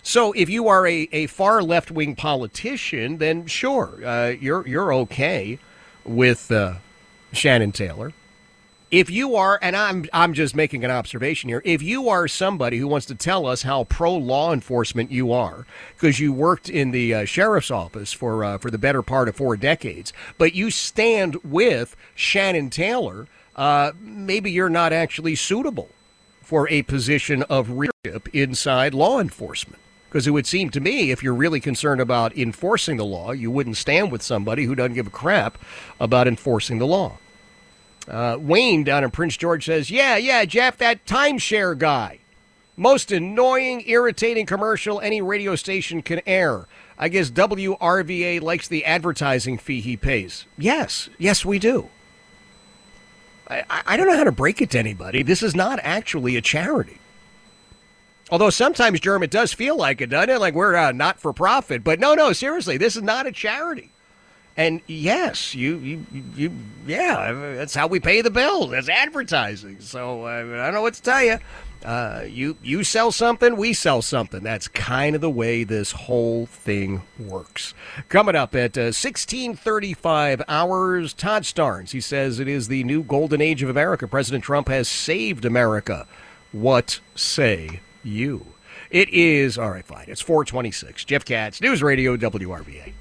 So if you are a far left-wing politician, then sure, you're okay with Shannon Taylor. If you are, and I'm just making an observation here, if you are somebody who wants to tell us how pro-law enforcement you are, because you worked in the sheriff's office for the better part of 4 decades, but you stand with Shannon Taylor, maybe you're not actually suitable for a position of leadership inside law enforcement. Because it would seem to me, if you're really concerned about enforcing the law, you wouldn't stand with somebody who doesn't give a crap about enforcing the law. Wayne down in Prince George says, yeah, Jeff, that timeshare guy. Most annoying, irritating commercial any radio station can air. I guess WRVA likes the advertising fee he pays. Yes, we do. I don't know how to break it to anybody. This is not actually a charity. Although sometimes, Jerm, it does feel like it, doesn't it? Like we're not for profit. But no, seriously, this is not a charity. And yes, yeah, that's how we pay the bill. That's advertising. So I don't know what to tell you. You sell something, we sell something. That's kind of the way this whole thing works. Coming up at 16:35 hours, Todd Starnes. He says it is the new golden age of America. President Trump has saved America. What say you? It is, all right, fine. It's 4:26. Jeff Katz, News Radio WRVA.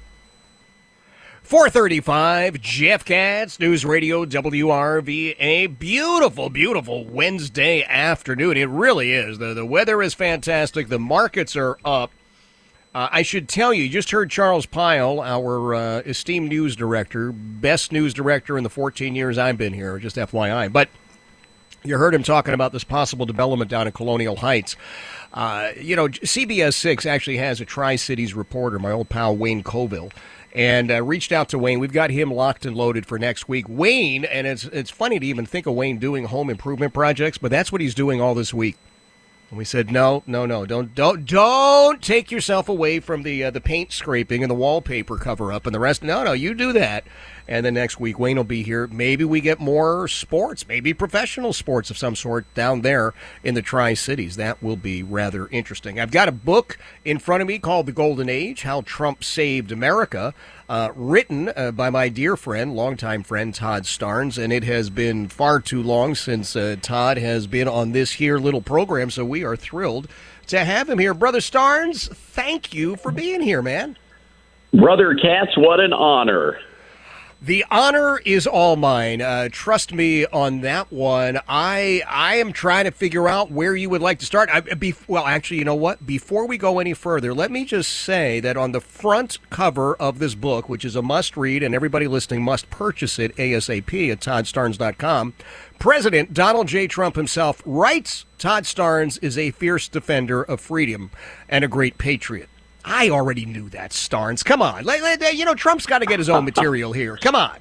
4:35, Jeff Katz, News Radio WRVA. Beautiful, beautiful Wednesday afternoon. It really is. The weather is fantastic. The markets are up. I should tell you, just heard Charles Pyle, our esteemed news director, best news director in the 14 years I've been here, just FYI. But you heard him talking about this possible development down in Colonial Heights. CBS 6 actually has a Tri-Cities reporter, my old pal Wayne Colville, and reached out to Wayne. We've got him locked and loaded for next week. Wayne, and it's funny to even think of Wayne doing home improvement projects, but that's what he's doing all this week. And we said, no, don't take yourself away from the paint scraping and the wallpaper cover up and the rest. No, you do that. And then next week, Wayne will be here. Maybe we get more sports, maybe professional sports of some sort down there in the Tri-Cities. That will be rather interesting. I've got a book in front of me called The Golden Age, How Trump Saved America, written by my dear friend, longtime friend, Todd Starnes. And it has been far too long since Todd has been on this here little program, so we are thrilled to have him here. Brother Starnes, thank you for being here, man. Brother Katz, what an honor. The honor is all mine. Trust me on that one. I am trying to figure out where you would like to start. Well, actually, you know what? Before we go any further, let me just say that on the front cover of this book, which is a must-read, and everybody listening must purchase it ASAP at ToddStarnes.com, President Donald J. Trump himself writes, Todd Starnes is a fierce defender of freedom and a great patriot. I already knew that, Starnes. Come on. Trump's got to get his own material here. Come on.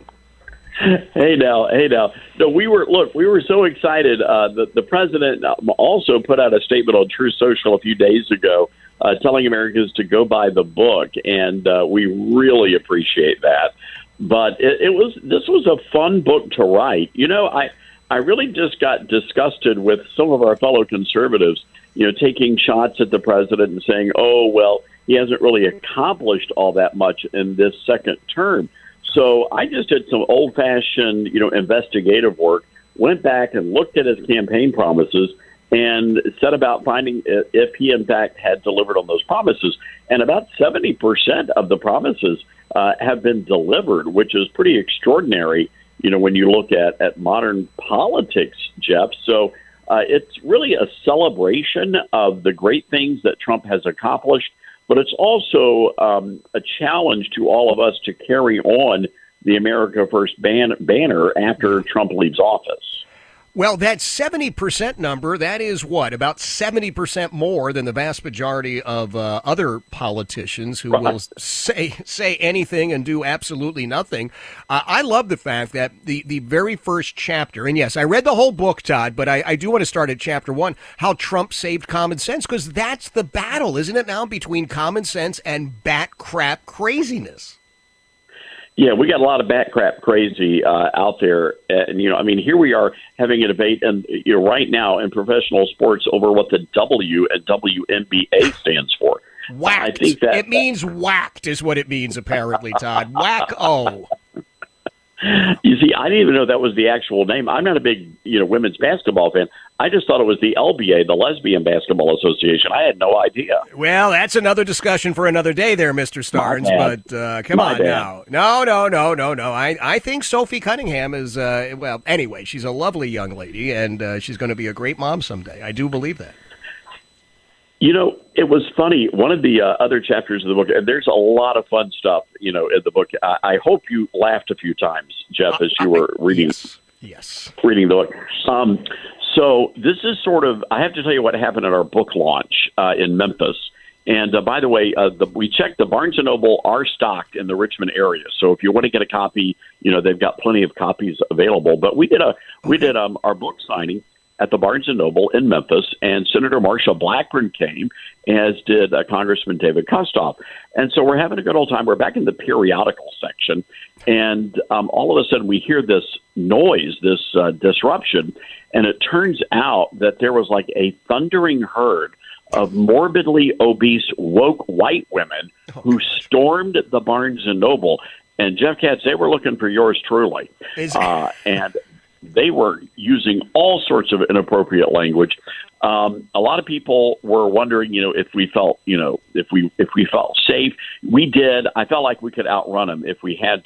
Hey now. No, we were so excited. The president also put out a statement on Truth Social a few days ago telling Americans to go buy the book, and we really appreciate that. But this was a fun book to write. I really just got disgusted with some of our fellow conservatives, taking shots at the president and saying, oh, well, he hasn't really accomplished all that much in this second term. So I just did some old-fashioned, investigative work, went back and looked at his campaign promises and set about finding if he, in fact, had delivered on those promises. And about 70% of the promises have been delivered, which is pretty extraordinary, when you look at modern politics, Jeff. So it's really a celebration of the great things that Trump has accomplished. But it's also a challenge to all of us to carry on the America First banner after Trump leaves office. Well, that 70% number, that is what? About 70% more than the vast majority of other politicians who will say anything and do absolutely nothing. I love the fact that the very first chapter, and yes, I read the whole book, Todd, but I do want to start at chapter 1, how Trump saved common sense, because that's the battle, isn't it now, between common sense and bat crap craziness? Yeah, we got a lot of bat crap crazy out there. And, here we are having a debate and right now in professional sports over what the W at WNBA stands for. Whacked. I think that it means whacked is what it means, apparently, Todd. Whack-o. You see, I didn't even know that was the actual name. I'm not a big, women's basketball fan. I just thought it was the LBA, the Lesbian Basketball Association. I had no idea. Well, that's another discussion for another day there, Mr. Starnes, but come on now. No. I think Sophie Cunningham is, anyway, she's a lovely young lady, and she's going to be a great mom someday. I do believe that. It was funny. One of the other chapters of the book, and there's a lot of fun stuff, in the book. I hope you laughed a few times, Jeff, as you were reading. Yes. Reading the book. So this is sort of, I have to tell you what happened at our book launch in Memphis. And by the way, we checked the Barnes & Noble are stocked in the Richmond area. So if you want to get a copy, they've got plenty of copies available. But we did our book signing at the Barnes & Noble in Memphis, and Senator Marsha Blackburn came, as did Congressman David Kustoff. And so we're having a good old time. We're back in the periodical section, and all of a sudden we hear this noise, this disruption, and it turns out that there was like a thundering herd of morbidly obese, woke white women who stormed the Barnes & Noble. And Jeff Katz, they were looking for yours truly. And they were using all sorts of inappropriate language. A lot of people were wondering, if we felt, if we felt safe. We did. I felt like we could outrun them if we had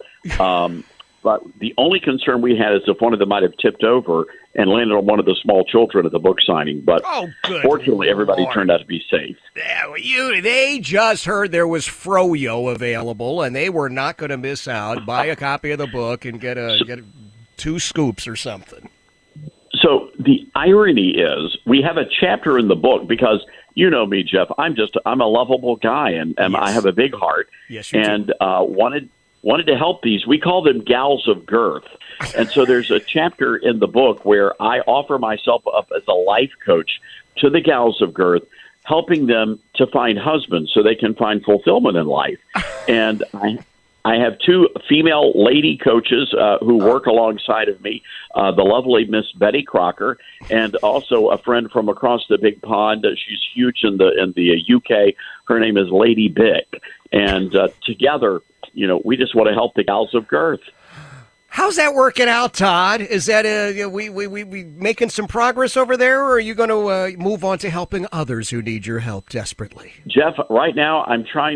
to. But the only concern we had is if one of them might have tipped over and landed on one of the small children at the book signing. But fortunately, everybody turned out to be safe. Yeah, they just heard there was Froyo available, and they were not going to miss out. Buy a copy of the book and get 2 scoops or something. So the irony is we have a chapter in the book because you know me, Jeff. I'm a lovable guy, and yes. I have a big heart. Yes, you and do. Wanted to help these. We call them gals of girth. And so there's a chapter in the book where I offer myself up as a life coach to the gals of girth, helping them to find husbands so they can find fulfillment in life. And I have 2 female lady coaches who work alongside of me, the lovely Miss Betty Crocker, and also a friend from across the big pond. She's huge in the UK. Her name is Lady Bick. And together, we just want to help the gals of girth. How's that working out, Todd? Is that we making some progress over there, or are you going to move on to helping others who need your help desperately? Jeff, right now I'm trying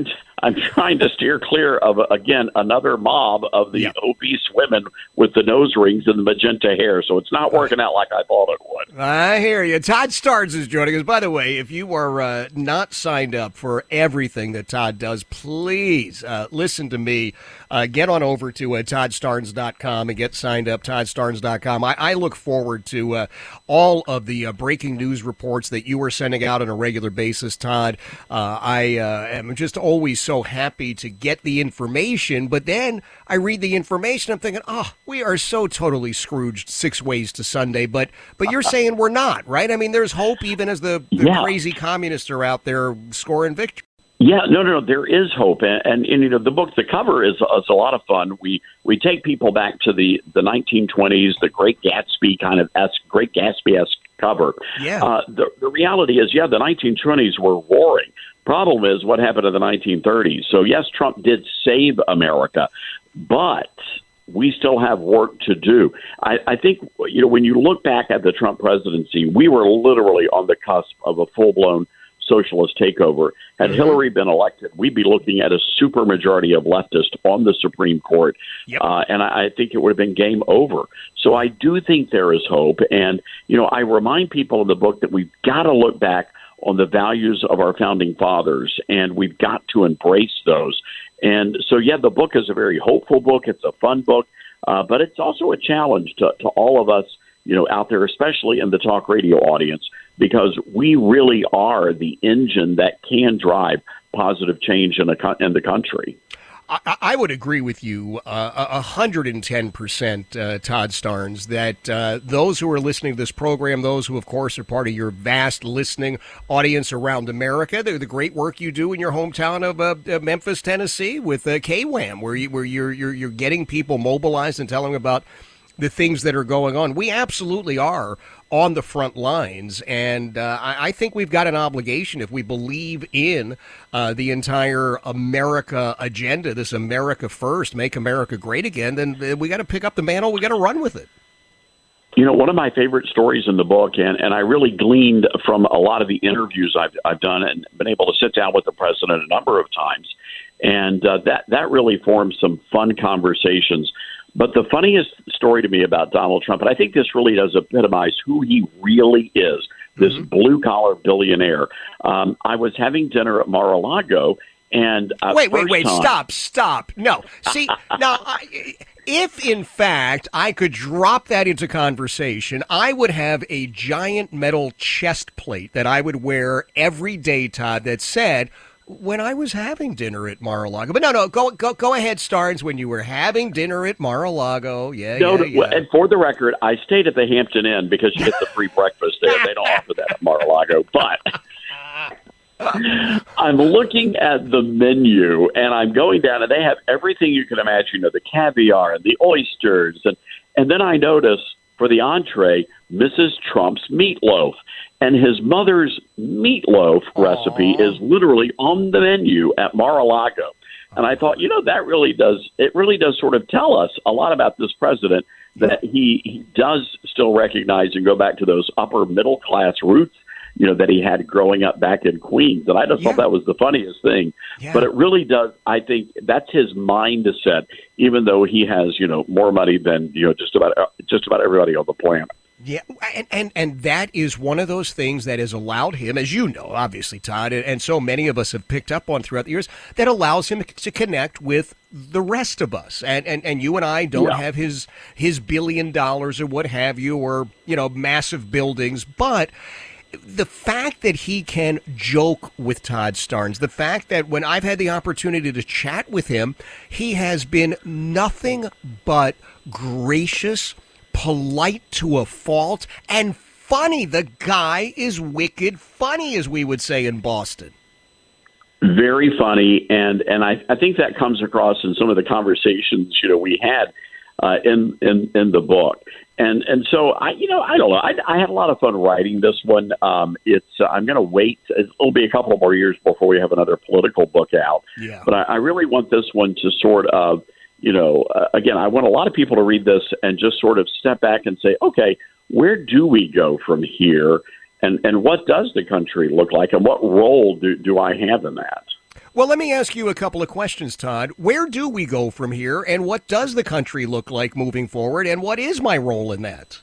to steer clear of, again, another mob of the obese women with the nose rings and the magenta hair. So it's not working out like I thought it would. I hear you. Todd Starnes is joining us. By the way, if you are not signed up for everything that Todd does, please listen to me. Get on over to ToddStarnes.com and get signed up, ToddStarnes.com. I look forward to all of the breaking news reports that you are sending out on a regular basis, Todd. I am just always so happy to get the information, but then I read the information, I'm thinking, we are so totally Scrooged 6 ways to Sunday, but you're saying we're not, right? I mean, there's hope even as the crazy communists are out there scoring victory. Yeah, no, there is hope, and the book, the cover is a lot of fun. We take people back to the 1920s, the Great Gatsby Great Gatsby-esque cover. Yeah. The reality is, the 1920s were roaring. Problem is what happened in the 1930s. So yes, Trump did save America, but we still have work to do. I think, when you look back at the Trump presidency, we were literally on the cusp of a full-blown socialist takeover. Had Hillary been elected, we'd be looking at a supermajority of leftists on the Supreme Court. Yep. And I think it would have been game over. So I do think there is hope. And, I remind people in the book that we've got to look back on the values of our founding fathers, and we've got to embrace those. And so, the book is a very hopeful book. It's a fun book, but it's also a challenge to all of us, out there, especially in the talk radio audience, because we really are the engine that can drive positive change in the country. I would agree with you 110%, Todd Starnes, that those who are listening to this program, those who, of course, are part of your vast listening audience around America, the great work you do in your hometown of Memphis, Tennessee, with KWAM, where you're getting people mobilized and telling them about the things that are going on. We absolutely are on the front lines, and I think we've got an obligation, if we believe in the entire America agenda, this America first, make America great again, then we got to pick up the mantle, we got to run with it. You know, one of my favorite stories in the book, and I really gleaned from a lot of the interviews I've done and been able to sit down with the president a number of times, and that really formed some fun conversations. But the funniest story to me about Donald Trump, and I think this really does epitomize who he really is, this blue-collar billionaire. I was having dinner at Mar-a-Lago, and wait, stop. No, see, now, if in fact I could drop that into conversation, I would have a giant metal chest plate that I would wear every day, Todd, that said, when I was having dinner at Mar-a-Lago. But no, go ahead, Starnes, when you were having dinner at Mar-a-Lago. Yeah. And for the record, I stayed at the Hampton Inn because you get the free breakfast there. They don't offer that at Mar-a-Lago. But I'm looking at the menu, and I'm going down, and they have everything you can imagine, you know, the caviar and the oysters. And then I notice for the entree, Mrs. Trump's meatloaf. And his mother's meatloaf recipe is literally on the menu at Mar-a-Lago. And I thought, you know, it really does sort of tell us a lot about this president, that he does still recognize and go back to those upper middle class roots, you know, that he had growing up back in Queens. And I just thought that was the funniest thing. Yeah. But it really does. I think that's his mindset, even though he has, you know, more money than, you know, just about everybody on the planet. Yeah, and that is one of those things that has allowed him, as you know, obviously, Todd, and so many of us have picked up on throughout the years, that allows him to connect with the rest of us. And you and I don't have his $1 billion or what have you, or, you know, massive buildings, but the fact that he can joke with Todd Starnes, the fact that when I've had the opportunity to chat with him, he has been nothing but gracious, polite to a fault, and funny. The guy is wicked funny, as we would say in Boston. Very funny, and I think that comes across in some of the conversations, you know, we had in the book. And so I don't know. I had a lot of fun writing this one. I'm going to wait. It'll be a couple more years before we have another political book out. Yeah. But I really want this one to sort of, you know, again, I want a lot of people to read this and just sort of step back and say, okay, where do we go from here? And what does the country look like? And what role do I have in that? Well, let me ask you a couple of questions, Todd. Where do we go from here? And what does the country look like moving forward? And what is my role in that?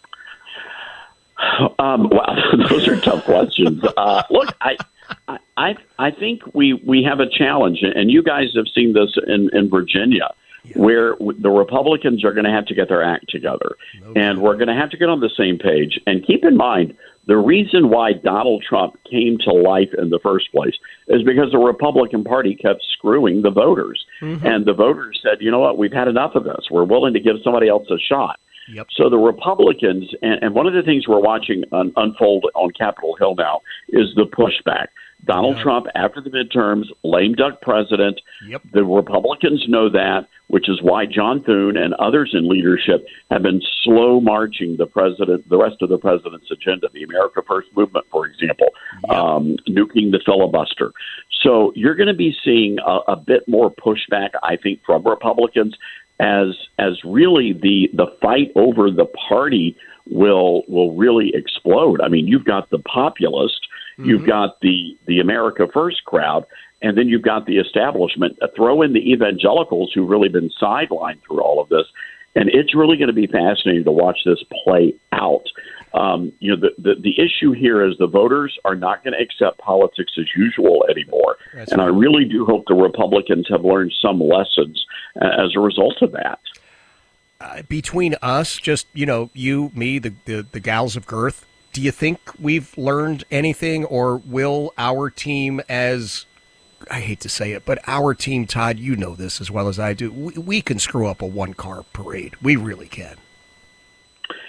Wow, those are tough questions. Look, I think we have a challenge, and you guys have seen this in Virginia. Yeah. Where the Republicans are going to have to get their act together. Okay. And we're going to have to get on the same page. And keep in mind, the reason why Donald Trump came to life in the first place is because the Republican Party kept screwing the voters. Mm-hmm. And the voters said, you know what, we've had enough of this. We're willing to give somebody else a shot. Yep. So the Republicans, and one of the things we're watching unfold on Capitol Hill now is the pushback. Donald Trump, after the midterms, lame duck president. Yep. The Republicans know that, which is why John Thune and others in leadership have been slow marching the rest of the president's agenda, the America First movement, for example, nuking the filibuster. So you're going to be seeing a bit more pushback, I think, from Republicans as really the fight over the party will really explode. I mean, you've got the populist. Mm-hmm. You've got the America First crowd, and then you've got the establishment. Throw in the evangelicals who've really been sidelined through all of this, and it's really going to be fascinating to watch this play out. You know, the issue here is the voters are not going to accept politics as usual anymore, and I really do hope the Republicans have learned some lessons as a result of that. Between us, just, you know, you, me, the gals of girth, do you think we've learned anything, or will our team, as I hate to say it, but our team, Todd, you know this as well as I do, we can screw up a one-car parade. We really can.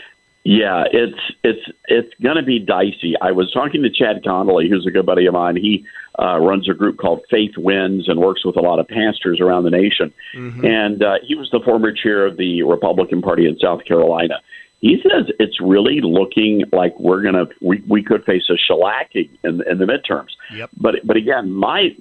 Yeah, it's going to be dicey. I was talking to Chad Connolly, who's a good buddy of mine. He runs a group called Faith Wins and works with a lot of pastors around the nation. Mm-hmm. And he was the former chair of the Republican Party in South Carolina. He says it's really looking like we could face a shellacking in the midterms. Yep. But again,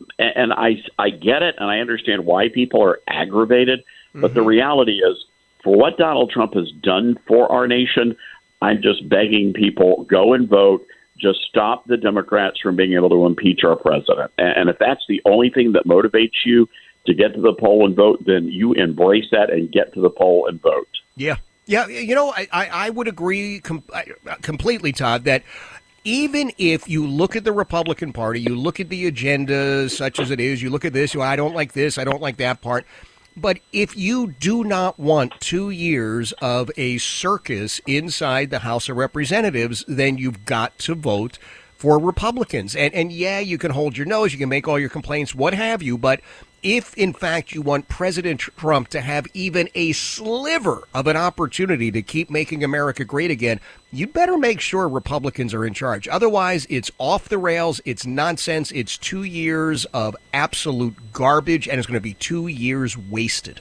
I get it and I understand why people are aggravated. Mm-hmm. But the reality is, for what Donald Trump has done for our nation, I'm just begging people, go and vote. Just stop the Democrats from being able to impeach our president. And if that's the only thing that motivates you to get to the poll and vote, then you embrace that and get to the poll and vote. Yeah. Yeah, I would agree completely, Todd, that even if you look at the Republican Party, you look at the agenda such as it is, you look at this, I don't like this, I don't like that part. But if you do not want 2 years of a circus inside the House of Representatives, then you've got to vote for Republicans. And yeah, you can hold your nose, you can make all your complaints, what have you, but if, in fact, you want President Trump to have even a sliver of an opportunity to keep making America great again, you'd better make sure Republicans are in charge. Otherwise, it's off the rails, it's nonsense, it's 2 years of absolute garbage, and it's going to be 2 years wasted.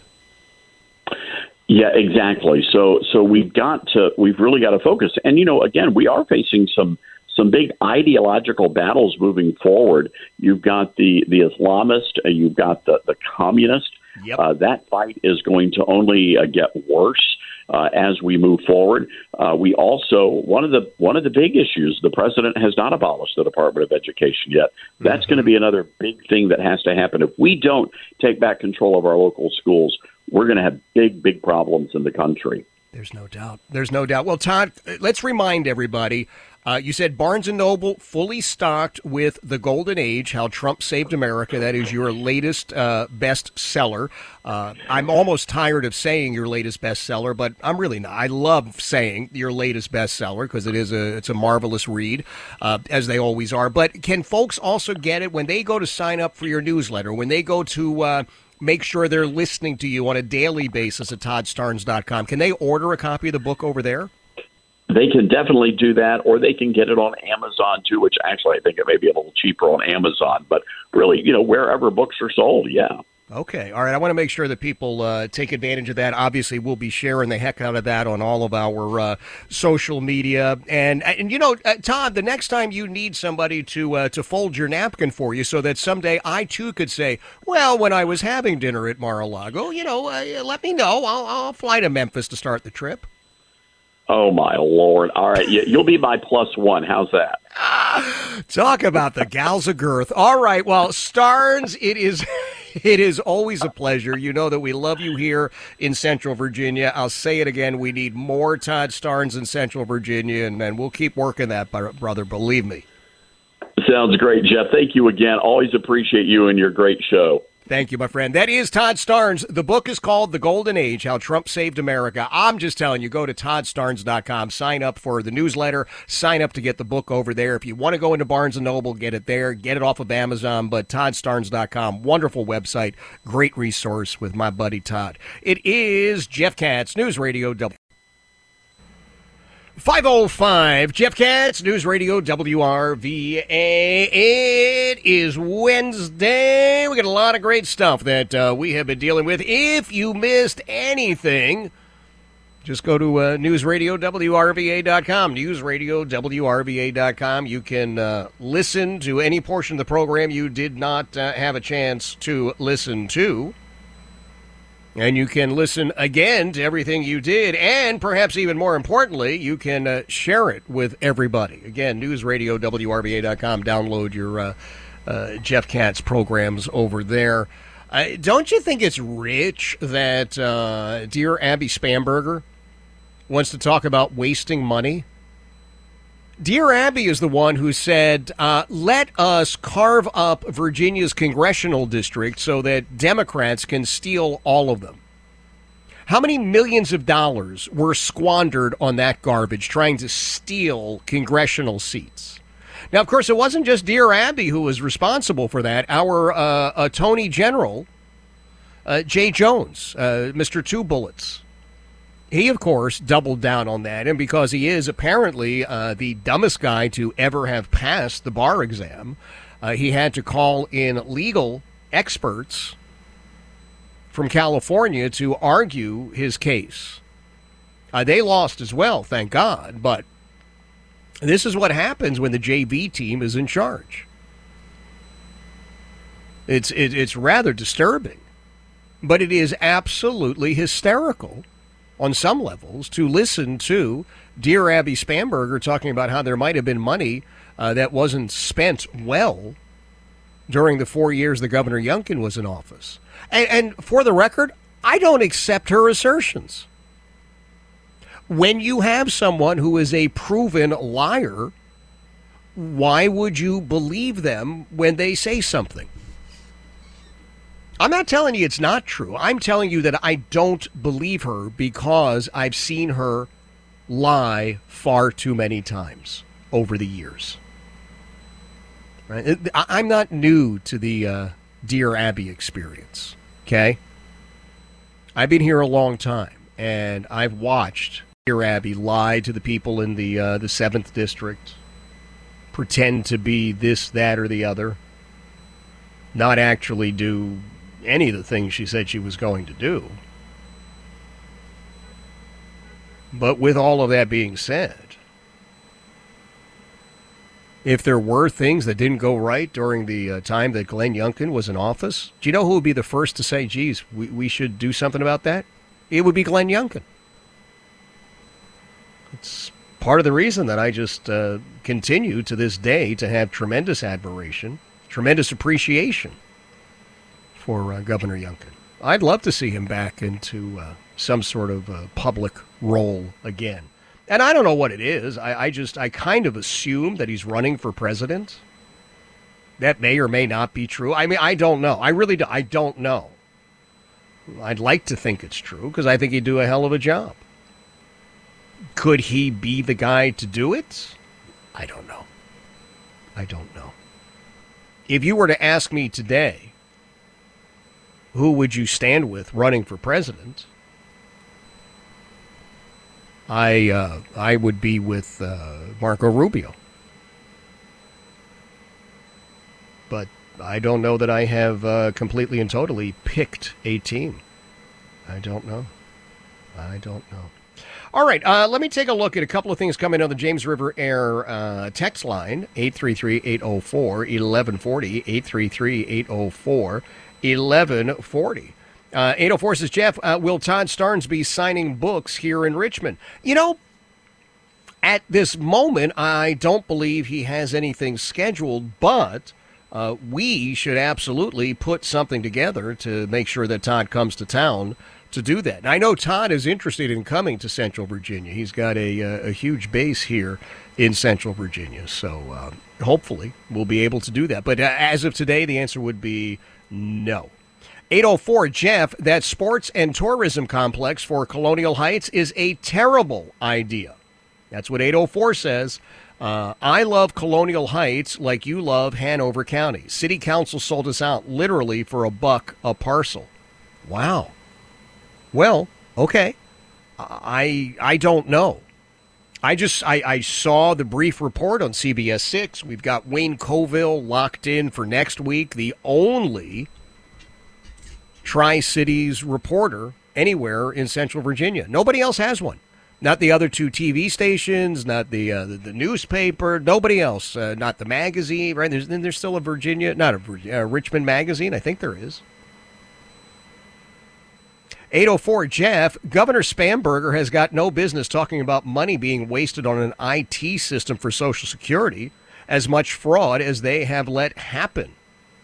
Yeah, exactly. So we've really got to focus. And, again, we are facing some big ideological battles moving forward. You've got the Islamist, you've got the communist. Yep. That fight is going to only get worse as we move forward. We also one of the big issues, the president has not abolished the Department of Education yet. That's going to be another big thing that has to happen. If we don't take back control of our local schools, we're going to have big problems in the country. There's no doubt. There's no doubt. Well, Todd, let's remind everybody. You said Barnes & Noble fully stocked with The Golden Age, How Trump Saved America. That is your latest bestseller. I'm almost tired of saying your latest bestseller, but I'm really not. I love saying your latest bestseller because it's a marvelous read, as they always are. But can folks also get it when they go to sign up for your newsletter, when they go to make sure they're listening to you on a daily basis at ToddStarnes.com? Can they order a copy of the book over there? They can definitely do that, or they can get it on Amazon, too, which actually I think it may be a little cheaper on Amazon. But really, wherever books are sold, yeah. Okay. All right. I want to make sure that people take advantage of that. Obviously, we'll be sharing the heck out of that on all of our social media. And Todd, the next time you need somebody to fold your napkin for you so that someday I, too, could say, well, when I was having dinner at Mar-a-Lago, let me know. I'll fly to Memphis to start the trip. Oh, my Lord. All right. You'll be my +1. How's that? Talk about the gals of girth. All right. Well, Starnes, it is always a pleasure. You know that we love you here in Central Virginia. I'll say it again. We need more Todd Starnes in Central Virginia, and we'll keep working that, brother. Believe me. Sounds great, Jeff. Thank you again. Always appreciate you and your great show. Thank you, my friend. That is Todd Starnes. The book is called The Golden Age, How Trump Saved America. I'm just telling you, go to ToddStarnes.com, sign up for the newsletter, sign up to get the book over there. If you want to go into Barnes & Noble, get it there, get it off of Amazon, but ToddStarnes.com, wonderful website, great resource with my buddy Todd. It is Jeff Katz, News Radio 5:05, Jeff Katz, News Radio WRVA. It is Wednesday. We got a lot of great stuff that we have been dealing with. If you missed anything, just go to newsradiowrva.com, newsradiowrva.com. You can listen to any portion of the program you did not have a chance to listen to. And you can listen again to everything you did, and perhaps even more importantly, you can share it with everybody. Again, newsradiowrva.com. Download your Jeff Katz programs over there. Don't you think it's rich that dear Abby Spamberger wants to talk about wasting money? Dear Abby is the one who said, let us carve up Virginia's congressional district so that Democrats can steal all of them. How many millions of dollars were squandered on that garbage trying to steal congressional seats? Now, of course, it wasn't just Dear Abby who was responsible for that. Our Attorney General, Jay Jones, Mr. Two Bullets, He, of course, doubled down on that, and because he is apparently the dumbest guy to ever have passed the bar exam, he had to call in legal experts from California to argue his case. They lost as well, thank God, but this is what happens when the JV team is in charge. It's rather disturbing, but it is absolutely hysterical on some levels to listen to Dear Abby Spanberger talking about how there might have been money that wasn't spent well during the 4 years that Governor Youngkin was in office. And for the record, I don't accept her assertions. When you have someone who is a proven liar, why would you believe them when they say something? I'm not telling you it's not true. I'm telling you that I don't believe her because I've seen her lie far too many times over the years. Right? I'm not new to the Dear Abby experience, okay? I've been here a long time, and I've watched Dear Abby lie to the people in the 7th District, pretend to be this, that, or the other, not actually do any of the things she said she was going to do. But with all of that being said, if there were things that didn't go right during the time that Glenn Youngkin was in office, do you know who would be the first to say, geez, we should do something about that? It would be Glenn Youngkin. It's part of the reason that I just continue to this day to have tremendous admiration, tremendous appreciation for Governor Youngkin. I'd love to see him back into some sort of public role again. And I don't know what it is. I kind of assume that he's running for president. That may or may not be true. I mean, I don't know. I really do. I don't know. I'd like to think it's true because I think he'd do a hell of a job. Could he be the guy to do it? I don't know. I don't know. If you were to ask me today, who would you stand with running for president? I would be with Marco Rubio. But I don't know that I have completely and totally picked a team. I don't know. All right, let me take a look at a couple of things coming on the James River Air text line, 833-804-1140, 833-804-1140. 804 says, Jeff, will Todd Starnes be signing books here in Richmond? You know, at this moment, I don't believe he has anything scheduled, but we should absolutely put something together to make sure that Todd comes to town to do that. And I know Todd is interested in coming to Central Virginia. He's got a huge base here in Central Virginia, so hopefully we'll be able to do that. But as of today, the answer would be no. 804, Jeff, that sports and tourism complex for Colonial Heights is a terrible idea. That's what 804 says. I love Colonial Heights like you love Hanover County. City Council sold us out literally for $1 a parcel. Wow. Well, okay. I don't know. I saw the brief report on CBS 6. We've got Wayne Coville locked in for next week, the only Tri-Cities reporter anywhere in Central Virginia. Nobody else has one. Not the other two TV stations, not the newspaper, nobody else. Not the magazine, right? There's still a Richmond magazine. I think there is. 804, Jeff, Governor Spanberger has got no business talking about money being wasted on an IT system for Social Security, as much fraud as they have let happen.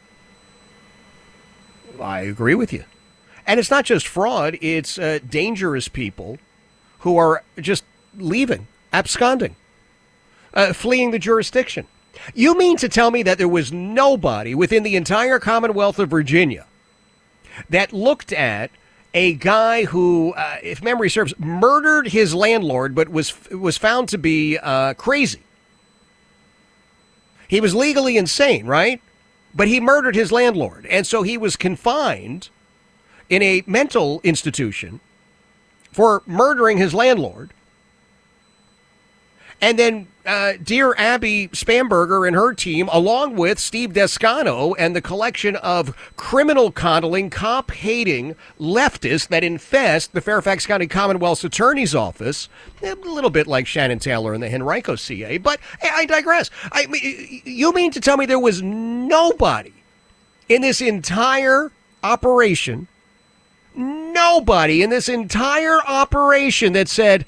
I agree with you. And it's not just fraud, it's dangerous people who are just leaving, absconding, fleeing the jurisdiction. You mean to tell me that there was nobody within the entire Commonwealth of Virginia that looked at a guy who, if memory serves, murdered his landlord but was found to be crazy? He was legally insane, right? But he murdered his landlord, and so he was confined in a mental institution for murdering his landlord. And then dear Abby Spamberger and her team, along with Steve Descano and the collection of criminal-coddling, cop-hating leftists that infest the Fairfax County Commonwealth's Attorney's Office, a little bit like Shannon Taylor and the Henrico CA, but I digress. You mean to tell me there was nobody in this entire operation, that said,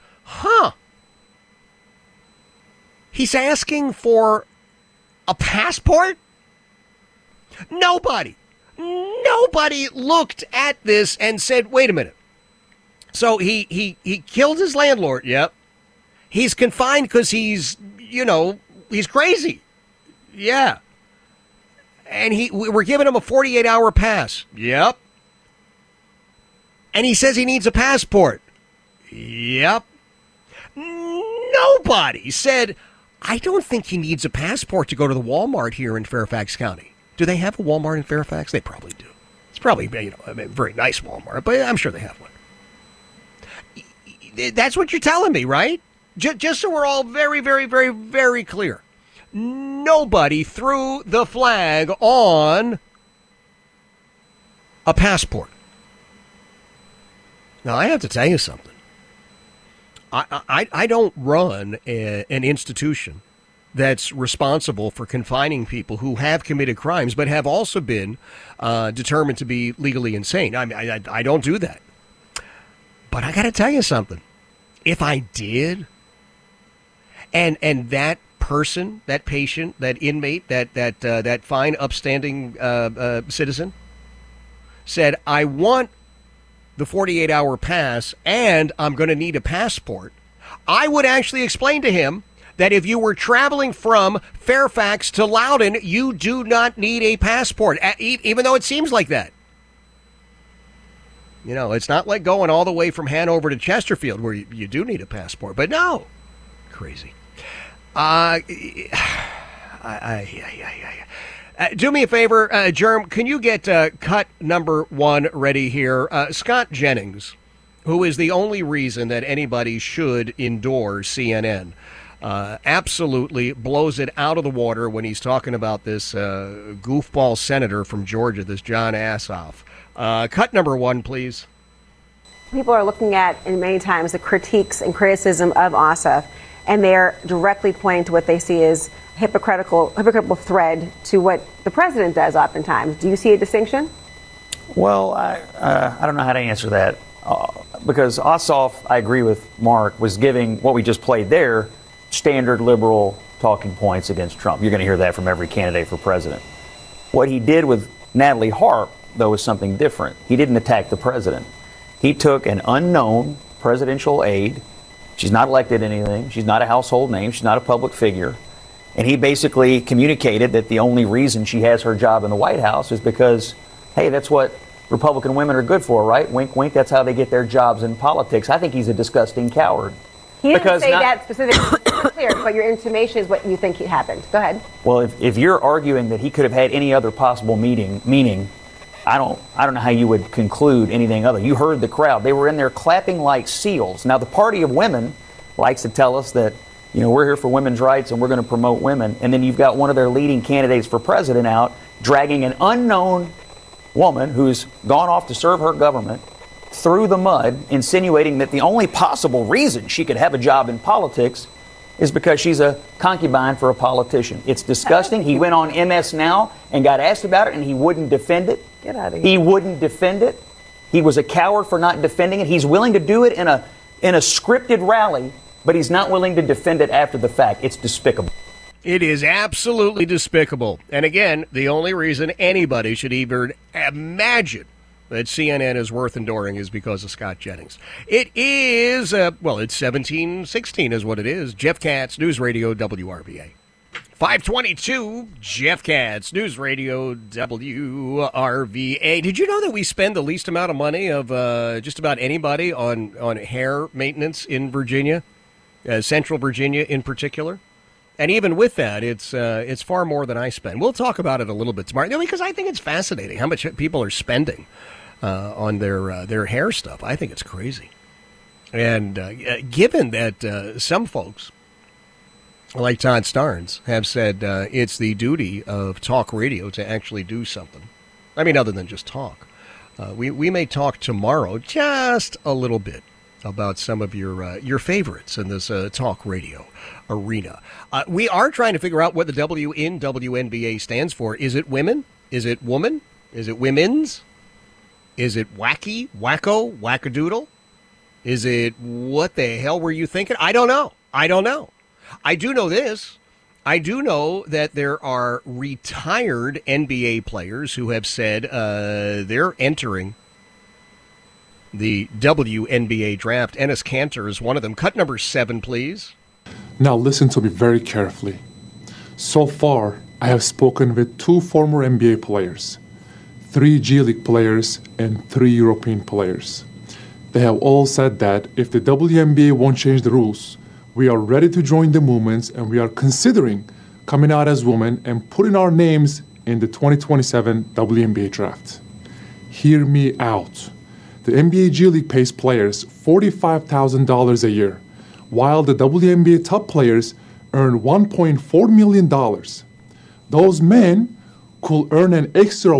he's asking for a passport? Nobody looked at this and said, wait a minute. So he killed his landlord. Yep. He's confined because he's crazy. Yeah. And we're giving him a 48-hour pass. Yep. And he says he needs a passport. Yep. Nobody said, I don't think he needs a passport to go to the Walmart here in Fairfax County. Do they have a Walmart in Fairfax? They probably do. It's probably a very nice Walmart, but I'm sure they have one. That's what you're telling me, right? Just so we're all very, very, very, very clear. Nobody threw the flag on a passport. Now, I have to tell you something. I don't run an institution that's responsible for confining people who have committed crimes but have also been determined to be legally insane. I don't do that. But I got to tell you something. If I did, and that person, that patient, that inmate, that fine, upstanding citizen said, I want the 48-hour pass, and I'm going to need a passport, I would actually explain to him that if you were traveling from Fairfax to Loudoun, you do not need a passport, even though it seems like that. It's not like going all the way from Hanover to Chesterfield where you do need a passport, but no. Crazy. Do me a favor, Germ, can you get cut number 1 ready here? Scott Jennings, who is the only reason that anybody should endorse CNN, absolutely blows it out of the water when he's talking about this goofball senator from Georgia, this John Ossoff. Cut number 1, please. People are looking at, and many times, the critiques and criticism of Ossoff, and they're directly pointing to what they see as hypocritical thread to what the president does oftentimes. Do you see a distinction? Well, I don't know how to answer that because Ossoff, I agree with Mark, was giving what we just played there standard liberal talking points against Trump. You're going to hear that from every candidate for president. What he did with Natalie Harp, though, was something different. He didn't attack the president. He took an unknown presidential aide. She's not elected anything. She's not a household name. She's not a public figure. And he basically communicated that the only reason she has her job in the White House is because, hey, that's what Republican women are good for, right? Wink, wink, that's how they get their jobs in politics. I think he's a disgusting coward. He didn't say that specifically, clear, but your intimation is what you think happened. Go ahead. Well, if you're arguing that he could have had any other possible meaning, I don't know how you would conclude anything other. You heard the crowd. They were in there clapping like seals. Now, the Party of Women likes to tell us that, we're here for women's rights and we're going to promote women. And then you've got one of their leading candidates for president out dragging an unknown woman who's gone off to serve her government through the mud, insinuating that the only possible reason she could have a job in politics is because she's a concubine for a politician. It's disgusting. He went on MS Now and got asked about it, and he wouldn't defend it. Get out of here. He wouldn't defend it. He was a coward for not defending it. He's willing to do it in a scripted rally, but he's not willing to defend it after the fact. It's despicable. It is absolutely despicable. And again, the only reason anybody should even imagine that CNN is worth enduring is because of Scott Jennings. It is, it's 1716 is what it is. Jeff Katz, News Radio WRVA. 522, Jeff Katz, News Radio WRVA. Did you know that we spend the least amount of money of just about anybody on hair maintenance in Virginia, Central Virginia in particular? And even with that, it's far more than I spend. We'll talk about it a little bit tomorrow, because I think it's fascinating how much people are spending on their hair stuff. I think it's crazy. And given that some folks, like Todd Starnes, have said it's the duty of talk radio to actually do something. I mean, other than just talk. We may talk tomorrow just a little bit about some of your favorites in this talk radio arena. We are trying to figure out what the W in WNBA stands for. Is it women? Is it woman? Is it women's? Is it wacky, wacko, wackadoodle? Is it what the hell were you thinking? I don't know. I do know this. I do know that there are retired NBA players who have said they're entering the WNBA draft. Enes Kanter is one of them. Cut number 7, please. Now listen to me very carefully. So far, I have spoken with 2 former NBA players, 3 G League players, and 3 European players. They have all said that if the WNBA won't change the rules, we are ready to join the movements, and we are considering coming out as women and putting our names in the 2027 WNBA draft. Hear me out. The NBA G League pays players $45,000 a year, while the WNBA top players earn $1.4 million. Those men could earn an extra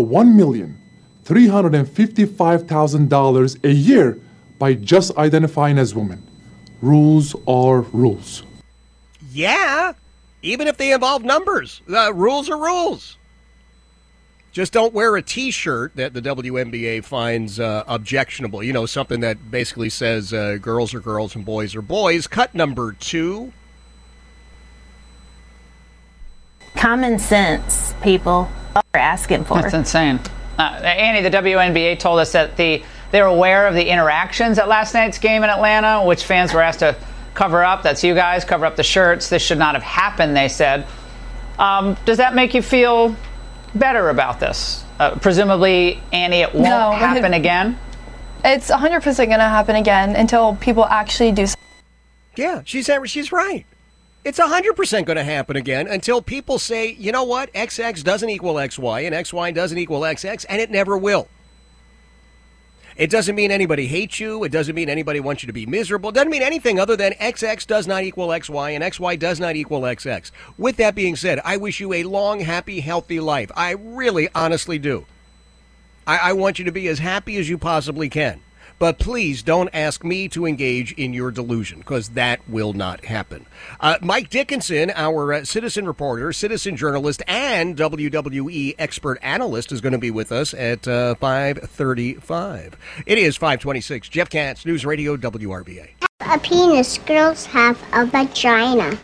$1,355,000 a year by just identifying as women. Rules are rules. Yeah, even if they involve numbers, rules are rules. Just don't wear a T-shirt that the WNBA finds objectionable. You know, something that basically says girls are girls and boys are boys. Cut number 2. Common sense, people are asking for. That's insane. Annie, the WNBA told us that they're aware of the interactions at last night's game in Atlanta, which fans were asked to cover up. That's you guys, cover up the shirts. This should not have happened, they said. Does that make you feel better about this? Presumably, Annie, it won't happen again? It's 100% going to happen again until people actually do something. Yeah, she's right. It's 100% going to happen again until people say, you know what, XX doesn't equal XY and XY doesn't equal XX, and it never will. It doesn't mean anybody hates you. It doesn't mean anybody wants you to be miserable. It doesn't mean anything other than XX does not equal XY and XY does not equal XX. With that being said, I wish you a long, happy, healthy life. I really, honestly do. I want you to be as happy as you possibly can. But please don't ask me to engage in your delusion, because that will not happen. Mike Dickinson, our citizen reporter, citizen journalist, and WWE expert analyst, is going to be with us at 5:35. It is 5:26. Jeff Katz, News Radio WRVA. A penis. Girls have a vagina.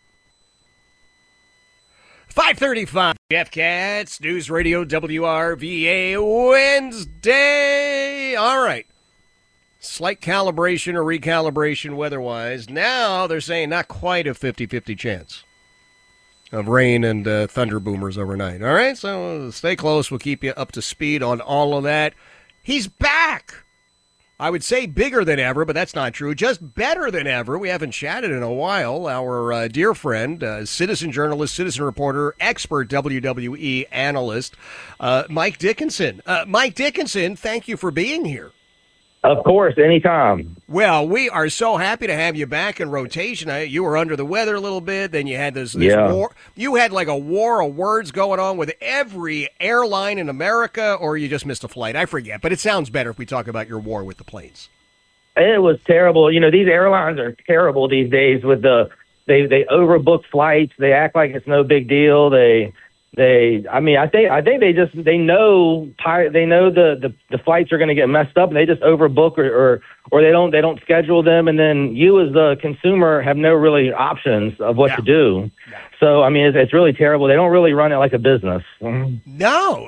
5:35. Jeff Katz, News Radio WRVA, Wednesday. All right. Slight calibration or recalibration weather-wise. Now they're saying not quite a 50-50 chance of rain and thunder boomers overnight. All right, so stay close. We'll keep you up to speed on all of that. He's back. I would say bigger than ever, but that's not true. Just better than ever. We haven't chatted in a while. Our dear friend, citizen journalist, citizen reporter, expert WWE analyst, Mike Dickinson. Mike Dickinson, thank you for being here. Of course, anytime. Well, we are so happy to have you back in rotation. You were under the weather a little bit. Then you had this war. You had like a war of words going on with every airline in America, or you just missed a flight. I forget, but it sounds better if we talk about your war with the planes. It was terrible. You know, these airlines are terrible these days with they overbook flights. They act like it's no big deal. I think they know the flights are going to get messed up, and they just overbook or they don't schedule them, and then you as the consumer have no really options of what to do. Yeah. So I mean, it's really terrible. They don't really run it like a business. No,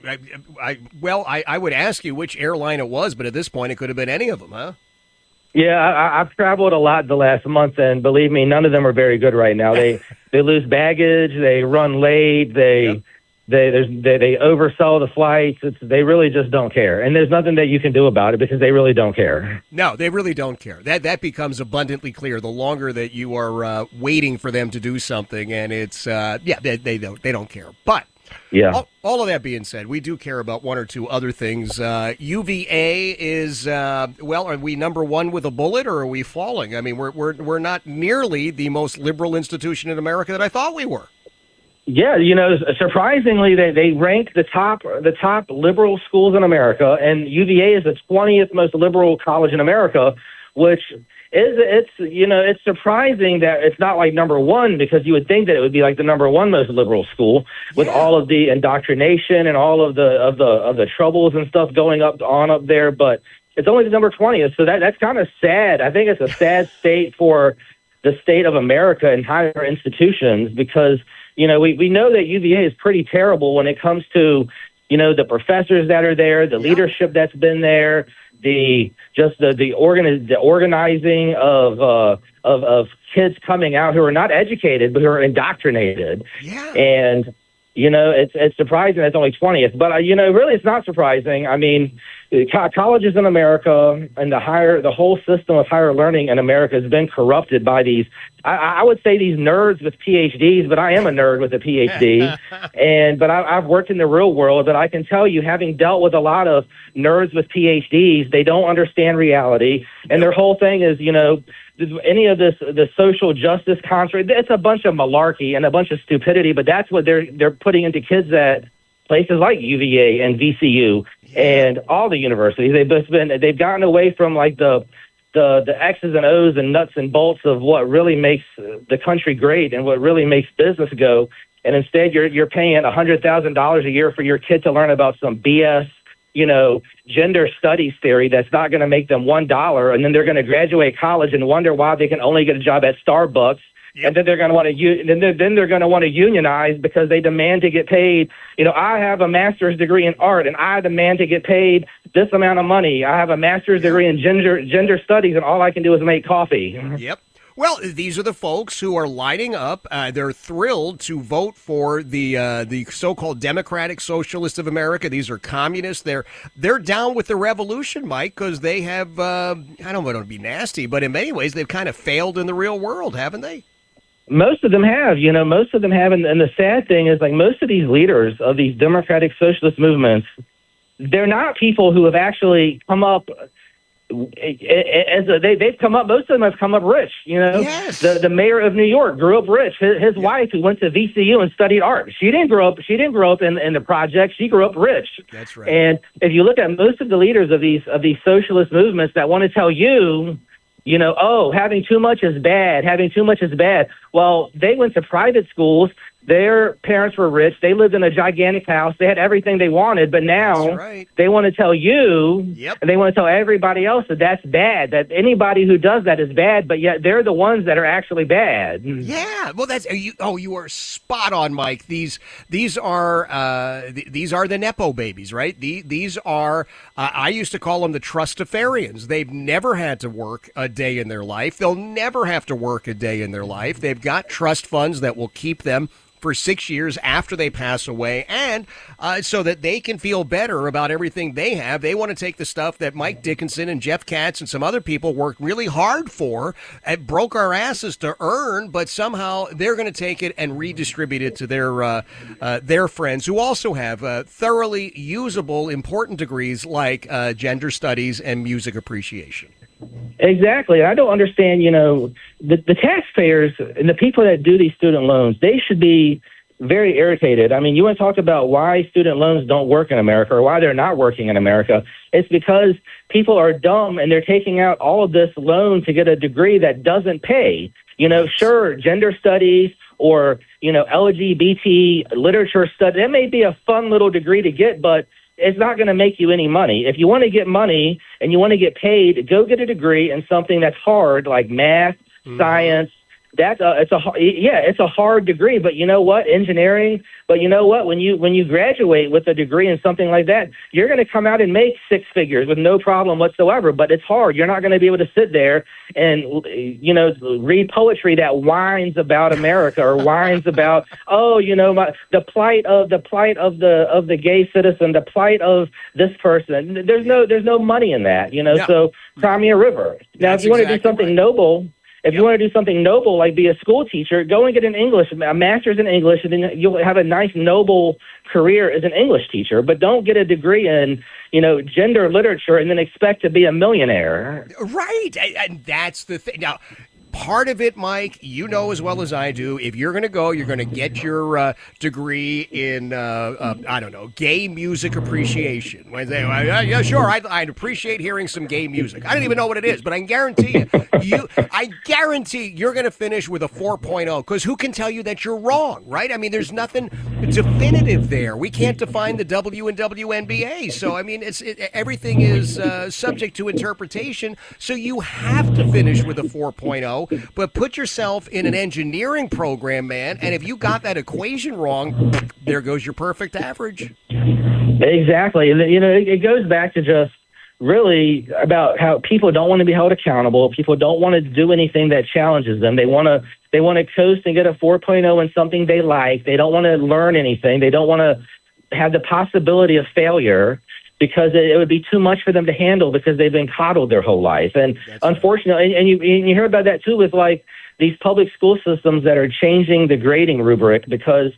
I would ask you which airline it was, but at this point, it could have been any of them, huh? Yeah, I've traveled a lot the last month, and believe me, none of them are very good right now. They lose baggage, they run late, they oversell the flights. They really just don't care, and there's nothing that you can do about it because they really don't care. No, they really don't care. That becomes abundantly clear the longer that you are waiting for them to do something, and it's they don't care. But Yeah. All of that being said, we do care about one or two other things. UVA is, well, are we number one with a bullet, or are we falling? I mean, we're not nearly the most liberal institution in America that I thought we were. Yeah, surprisingly, they rank the top liberal schools in America, and UVA is the 20th most liberal college in America, which it's surprising that it's not like number one, because you would think that it would be like the number one most liberal school with all of the indoctrination and all of the troubles and stuff going up there, but it's only the number 20th, so that's kind of sad. I think it's a sad state for the state of America and higher institutions, because we know that UVA is pretty terrible when it comes to, the professors that are there, the leadership that's been there, the organizing of kids coming out who are not educated but who are indoctrinated. Yeah. And it's surprising it's only 20th, but really it's not surprising. I mean, colleges in America and the whole system of higher learning in America has been corrupted by these. I would say these nerds with PhDs, but I am a nerd with a PhD, but I've worked in the real world. But I can tell you, having dealt with a lot of nerds with PhDs, they don't understand reality, and their whole thing is, any of the social justice construct, it's a bunch of malarkey and a bunch of stupidity, but that's what they're putting into kids at places like UVA and VCU and all the universities. They've gotten away from like the X's and O's and nuts and bolts of what really makes the country great and what really makes business go. And instead you're paying $100,000 a year for your kid to learn about some BS, gender studies theory that's not going to make them $1, and then they're going to graduate college and wonder why they can only get a job at Starbucks. Yep. And then they're going to want to unionize because they demand to get paid. I have a master's degree in art, and I demand to get paid this amount of money. I have a master's degree in gender studies, and all I can do is make coffee. Yep. Well, these are the folks who are lining up. They're thrilled to vote for the so-called Democratic Socialists of America. These are communists. They're down with the revolution, Mike, because they have, I don't want to be nasty, but in many ways they've kind of failed in the real world, haven't they? Most of them have, and the sad thing is, like, most of these leaders of these democratic socialist movements, they're not people who have actually come up they've come up. Most of them have come up rich. Yes. The mayor of New York grew up rich. His wife, who went to VCU and studied art, she didn't grow up in the project. She grew up rich. That's right. And if you look at most of the leaders of these socialist movements that want to tell you, having too much is bad. Having too much is bad. Well, they went to private schools. Their parents were rich. They lived in a gigantic house. They had everything they wanted. But now they want to tell you, and they want to tell everybody else that that's bad, that anybody who does that is bad, but yet they're the ones that are actually bad. Yeah. Well, you are spot on, Mike. These are the Nepo babies, right? These are, I used to call them the trustafarians. They've never had to work a day in their life. They'll never have to work a day in their life. They've got trust funds that will keep them for 6 years after they pass away, and so that they can feel better about everything they have. They want to take the stuff that Mike Dickinson and Jeff Katz and some other people worked really hard for and broke our asses to earn, but somehow they're going to take it and redistribute it to their friends who also have thoroughly usable, important degrees like gender studies and music appreciation. Exactly. I don't understand, the taxpayers and the people that do these student loans, they should be very irritated. I mean, you want to talk about why student loans don't work in America or why they're not working in America. It's because people are dumb and they're taking out all of this loan to get a degree that doesn't pay. Sure, gender studies or, LGBT literature study, that may be a fun little degree to get, but it's not going to make you any money. If you want to get money and you want to get paid, go get a degree in something that's hard, like math, science. It's a hard degree, but you know what? Engineering. But you know what? When you graduate with a degree in something like that, you're going to come out and make six figures with no problem whatsoever. But it's hard. You're not going to be able to sit there and read poetry that whines about America or whines about the plight of the gay citizen, the plight of this person. There's no money in that. So cry me a river. Now, if you want to do something noble. If you want to do something noble, like be a school teacher, go and get a master's in English, and then you'll have a nice, noble career as an English teacher. But don't get a degree in, gender literature and then expect to be a millionaire. Right. And that's the thing. Now, part of it, Mike, as well as I do, if you're going to go, you're going to get your degree in, gay music appreciation. Yeah, sure, I'd appreciate hearing some gay music. I don't even know what it is, but I can guarantee you're going to finish with a 4.0, because who can tell you that you're wrong, right? I mean, there's nothing definitive there. We can't define the W and WNBA, so, I mean, everything is subject to interpretation, so you have to finish with a 4.0. But put yourself in an engineering program, man, and if you got that equation wrong, there goes your perfect average. Exactly. And, it goes back to just really about how people don't want to be held accountable. People don't want to do anything that challenges them. They want to coast and get a 4.0 in something they like. They don't want to learn anything. They don't want to have the possibility of failure, because it would be too much for them to handle, because they've been coddled their whole life. And unfortunately, and you hear about that too with like these public school systems that are changing the grading rubric, because,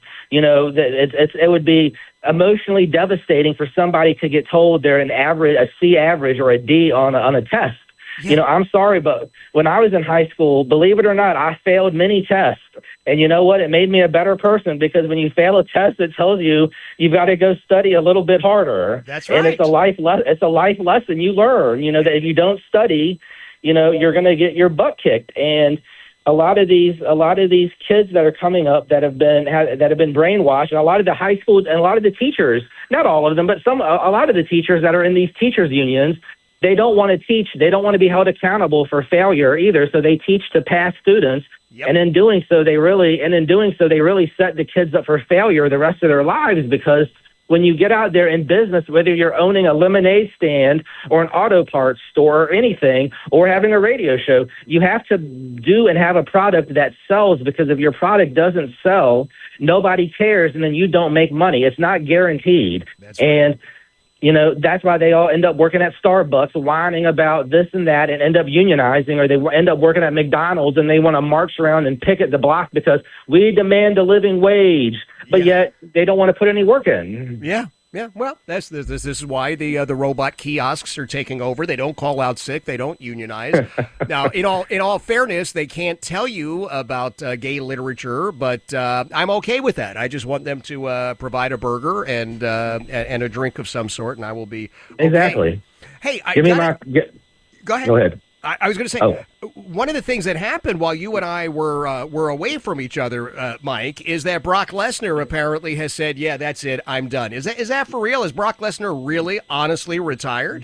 it would be emotionally devastating for somebody to get told they're a C average or a D on a test. Yeah. I'm sorry, but when I was in high school, believe it or not, I failed many tests. And you know what? It made me a better person, because when you fail a test, it tells you you've got to go study a little bit harder. That's right. And it's a life lesson you learn, that if you don't study, you're going to get your butt kicked. And a lot of these kids that are coming up that have been brainwashed, and a lot of the high schools and a lot of the teachers, not all of them, but a lot of the teachers that are in these teachers unions, they don't want to teach. They don't want to be held accountable for failure either. So they teach to pass students. Yep. And in doing so, they really set the kids up for failure the rest of their lives, because when you get out there in business, whether you're owning a lemonade stand or an auto parts store or anything, or having a radio show, you have to do and have a product that sells, because if your product doesn't sell, nobody cares, and then you don't make money. It's not guaranteed. That's right. And that's why they all end up working at Starbucks, whining about this and that, and end up unionizing, or they end up working at McDonald's, and they want to march around and picket the block because we demand a living wage, but yet they don't want to put any work in. Yeah. Yeah, well, this is why the robot kiosks are taking over. They don't call out sick. They don't unionize. Now, in all fairness, they can't tell you about gay literature, but I'm okay with that. I just want them to provide a burger and a drink of some sort, and I will be okay. Exactly. Hey, go ahead. Go ahead. I was going to say, one of the things that happened while you and I were away from each other, Mike, is that Brock Lesnar apparently has said, yeah, that's it, I'm done. Is that for real? Is Brock Lesnar really, honestly retired?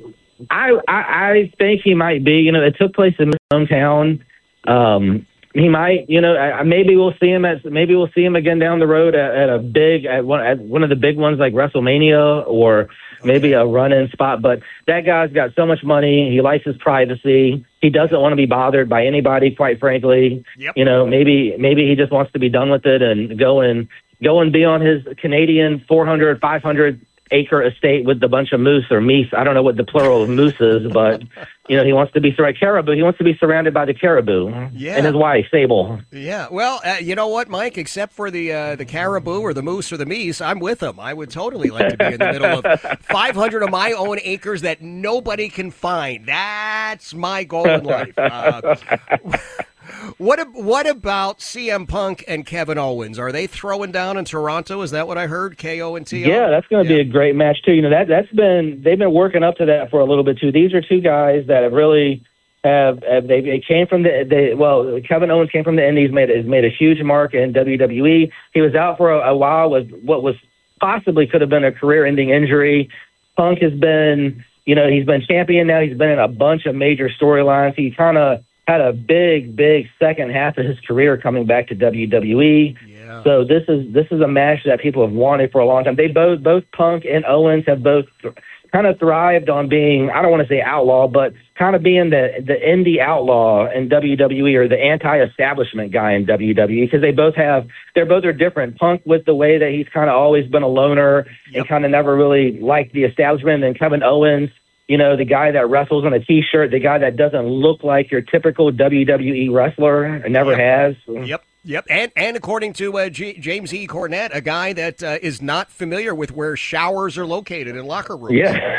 I think he might be. It took place in his hometown. He might, maybe we'll see him again down the road at one of the big ones like WrestleMania, or maybe a run-in spot. But that guy's got so much money. He likes his privacy. He doesn't want to be bothered by anybody, quite frankly. Yep. Maybe he just wants to be done with it and go and be on his Canadian 400, 500 acre estate with a bunch of moose or meese. I don't know what the plural of moose is, but he wants to be caribou. He wants to be surrounded by the caribou and his wife, Sable. Yeah. Well, you know what, Mike? Except for the caribou or the moose or the meese, I'm with him. I would totally like to be in the middle of 500 of my own acres that nobody can find. That's my goal in life. What about CM Punk and Kevin Owens? Are they throwing down in Toronto? Is that what I heard? KO and TO? Yeah, that's going to be a great match too. They've been working up to that for a little bit too. These are two guys that have really they came from Kevin Owens came from the Indies, made a huge mark in WWE. He was out for a while with what was possibly could have been a career-ending injury. Punk has been, he's been champion now. He's been in a bunch of major storylines. He kind of had a big second half of his career coming back to WWE. Yeah. So this is a match that people have wanted for a long time. They both Punk and Owens have both kind of thrived on being, I don't want to say outlaw, but kind of being the indie outlaw in WWE, or the anti-establishment guy in WWE, because they both are different. Punk with the way that he's kind of always been a loner and kind of never really liked the establishment, and Kevin Owens, the guy that wrestles on a T-shirt, the guy that doesn't look like your typical WWE wrestler and never has. Yep. And according to James E. Cornette, a guy that is not familiar with where showers are located in locker rooms. Yeah.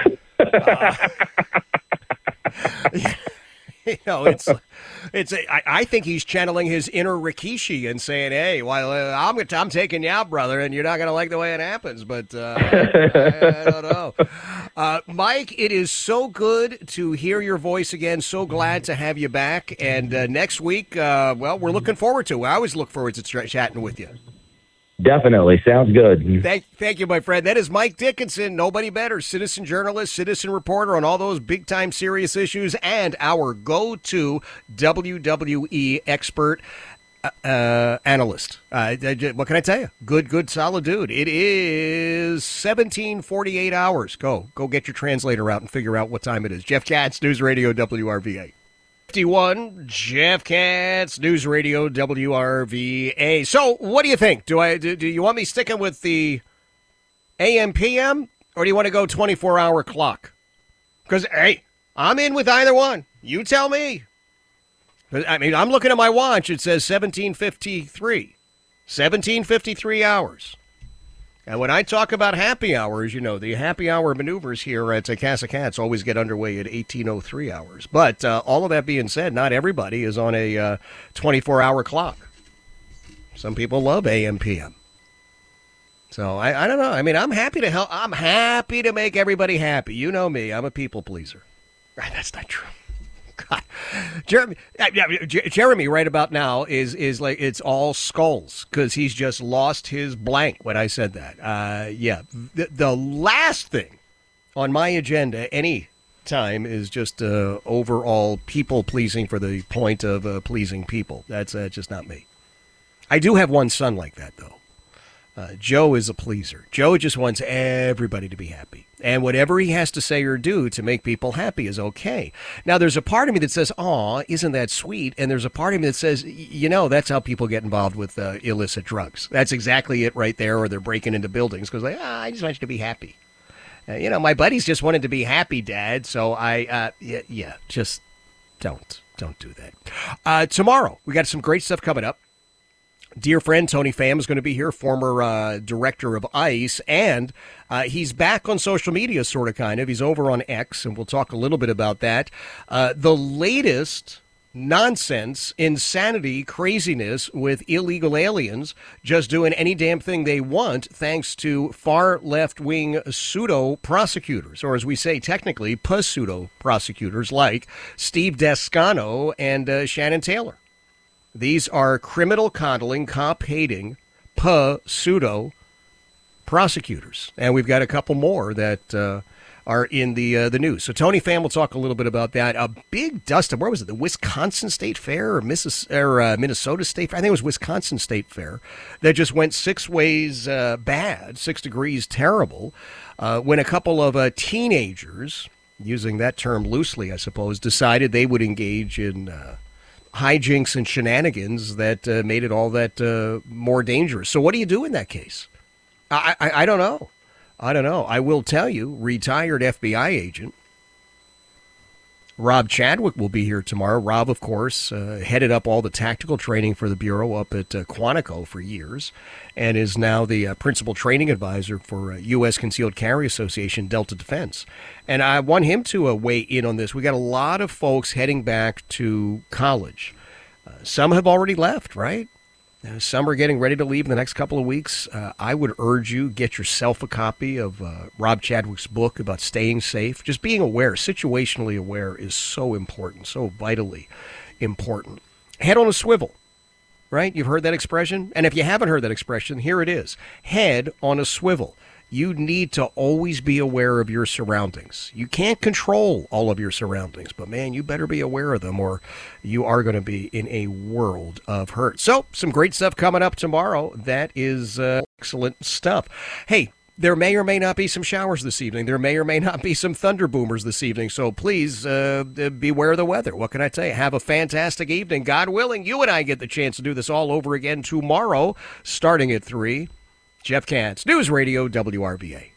I think he's channeling his inner Rikishi and saying, "Hey, well, I'm taking you out, brother, and you're not going to like the way it happens." But I don't know. Mike, it is so good to hear your voice again. So glad to have you back. And next week, we're looking forward to. I always look forward to chatting with you. Definitely. Sounds good. Thank you, my friend. That is Mike Dickinson, nobody better, citizen journalist, citizen reporter on all those big-time serious issues, and our go-to WWE expert analyst. What can I tell you? Good, solid dude. It is 17:48 hours. Go get your translator out and figure out what time it is. Jeff Katz, News Radio WRVA. 51, Jeff Katz, News Radio WRVA. So, what do you think? Do you want me sticking with the AM PM, or do you want to go 24-hour clock? Because, hey, I'm in with either one. You tell me. I mean, I'm looking at my watch. It says 17:53 hours. And when I talk about happy hours, the happy hour maneuvers here at Casa Cats always get underway at 18:03 hours. But all of that being said, not everybody is on a 24-hour clock. Some people love AM PM. So I don't know. I mean, I'm happy to help. I'm happy to make everybody happy. You know me. I'm a people pleaser. That's not true. God. Jeremy right about now is like it's all skulls because he's just lost his blank when I said that. The last thing on my agenda any time is just overall people pleasing for the point of pleasing people. That's just not me. I do have one son like that though. Joe is a pleaser. Joe just wants everybody to be happy. And whatever he has to say or do to make people happy is okay. Now, there's a part of me that says, aw, isn't that sweet? And there's a part of me that says, that's how people get involved with illicit drugs. That's exactly it right there, or they're breaking into buildings because I just want you to be happy. My buddies just wanted to be happy, Dad, so just don't do that. Tomorrow, we got some great stuff coming up. Dear friend Tony Pham is going to be here, former director of ICE, and he's back on social media, sort of, kind of. He's over on X, and we'll talk a little bit about that. The latest nonsense, insanity, craziness with illegal aliens just doing any damn thing they want thanks to far left-wing pseudo-prosecutors, or as we say technically, pseudo-prosecutors like Steve Descano and Shannon Taylor. These are criminal coddling, cop-hating, pseudo prosecutors. And we've got a couple more that are in the news. So Tony Pham will talk a little bit about that. A big dust up. Where was it? The Wisconsin State Fair or Minnesota State Fair? I think it was Wisconsin State Fair that just went 6 ways bad, 6 degrees terrible, when a couple of teenagers, using that term loosely, I suppose, decided they would engage in hijinks and shenanigans that made it all that more dangerous. So what do you do in that case? I don't know. I will tell you, retired FBI agent Rob Chadwick will be here tomorrow. Rob, of course, headed up all the tactical training for the Bureau up at Quantico for years and is now the principal training advisor for U.S. Concealed Carry Association, Delta Defense. And I want him to weigh in on this. We got a lot of folks heading back to college. Some have already left, right? Some are getting ready to leave in the next couple of weeks. I would urge you, get yourself a copy of Rob Chadwick's book about staying safe. Just being aware, situationally aware, is so important, so vitally important. Head on a swivel, right? You've heard that expression? And if you haven't heard that expression, here it is. Head on a swivel. You need to always be aware of your surroundings. You can't control all of your surroundings, but man, you better be aware of them or you are going to be in a world of hurt. So, some great stuff coming up tomorrow. That is excellent stuff. Hey, there may or may not be some showers this evening. There may or may not be some thunder boomers this evening. So please beware of the weather. What can I tell you? Have a fantastic evening. God willing, you and I get the chance to do this all over again tomorrow, starting at 3. Jeff Katz, News Radio WRVA.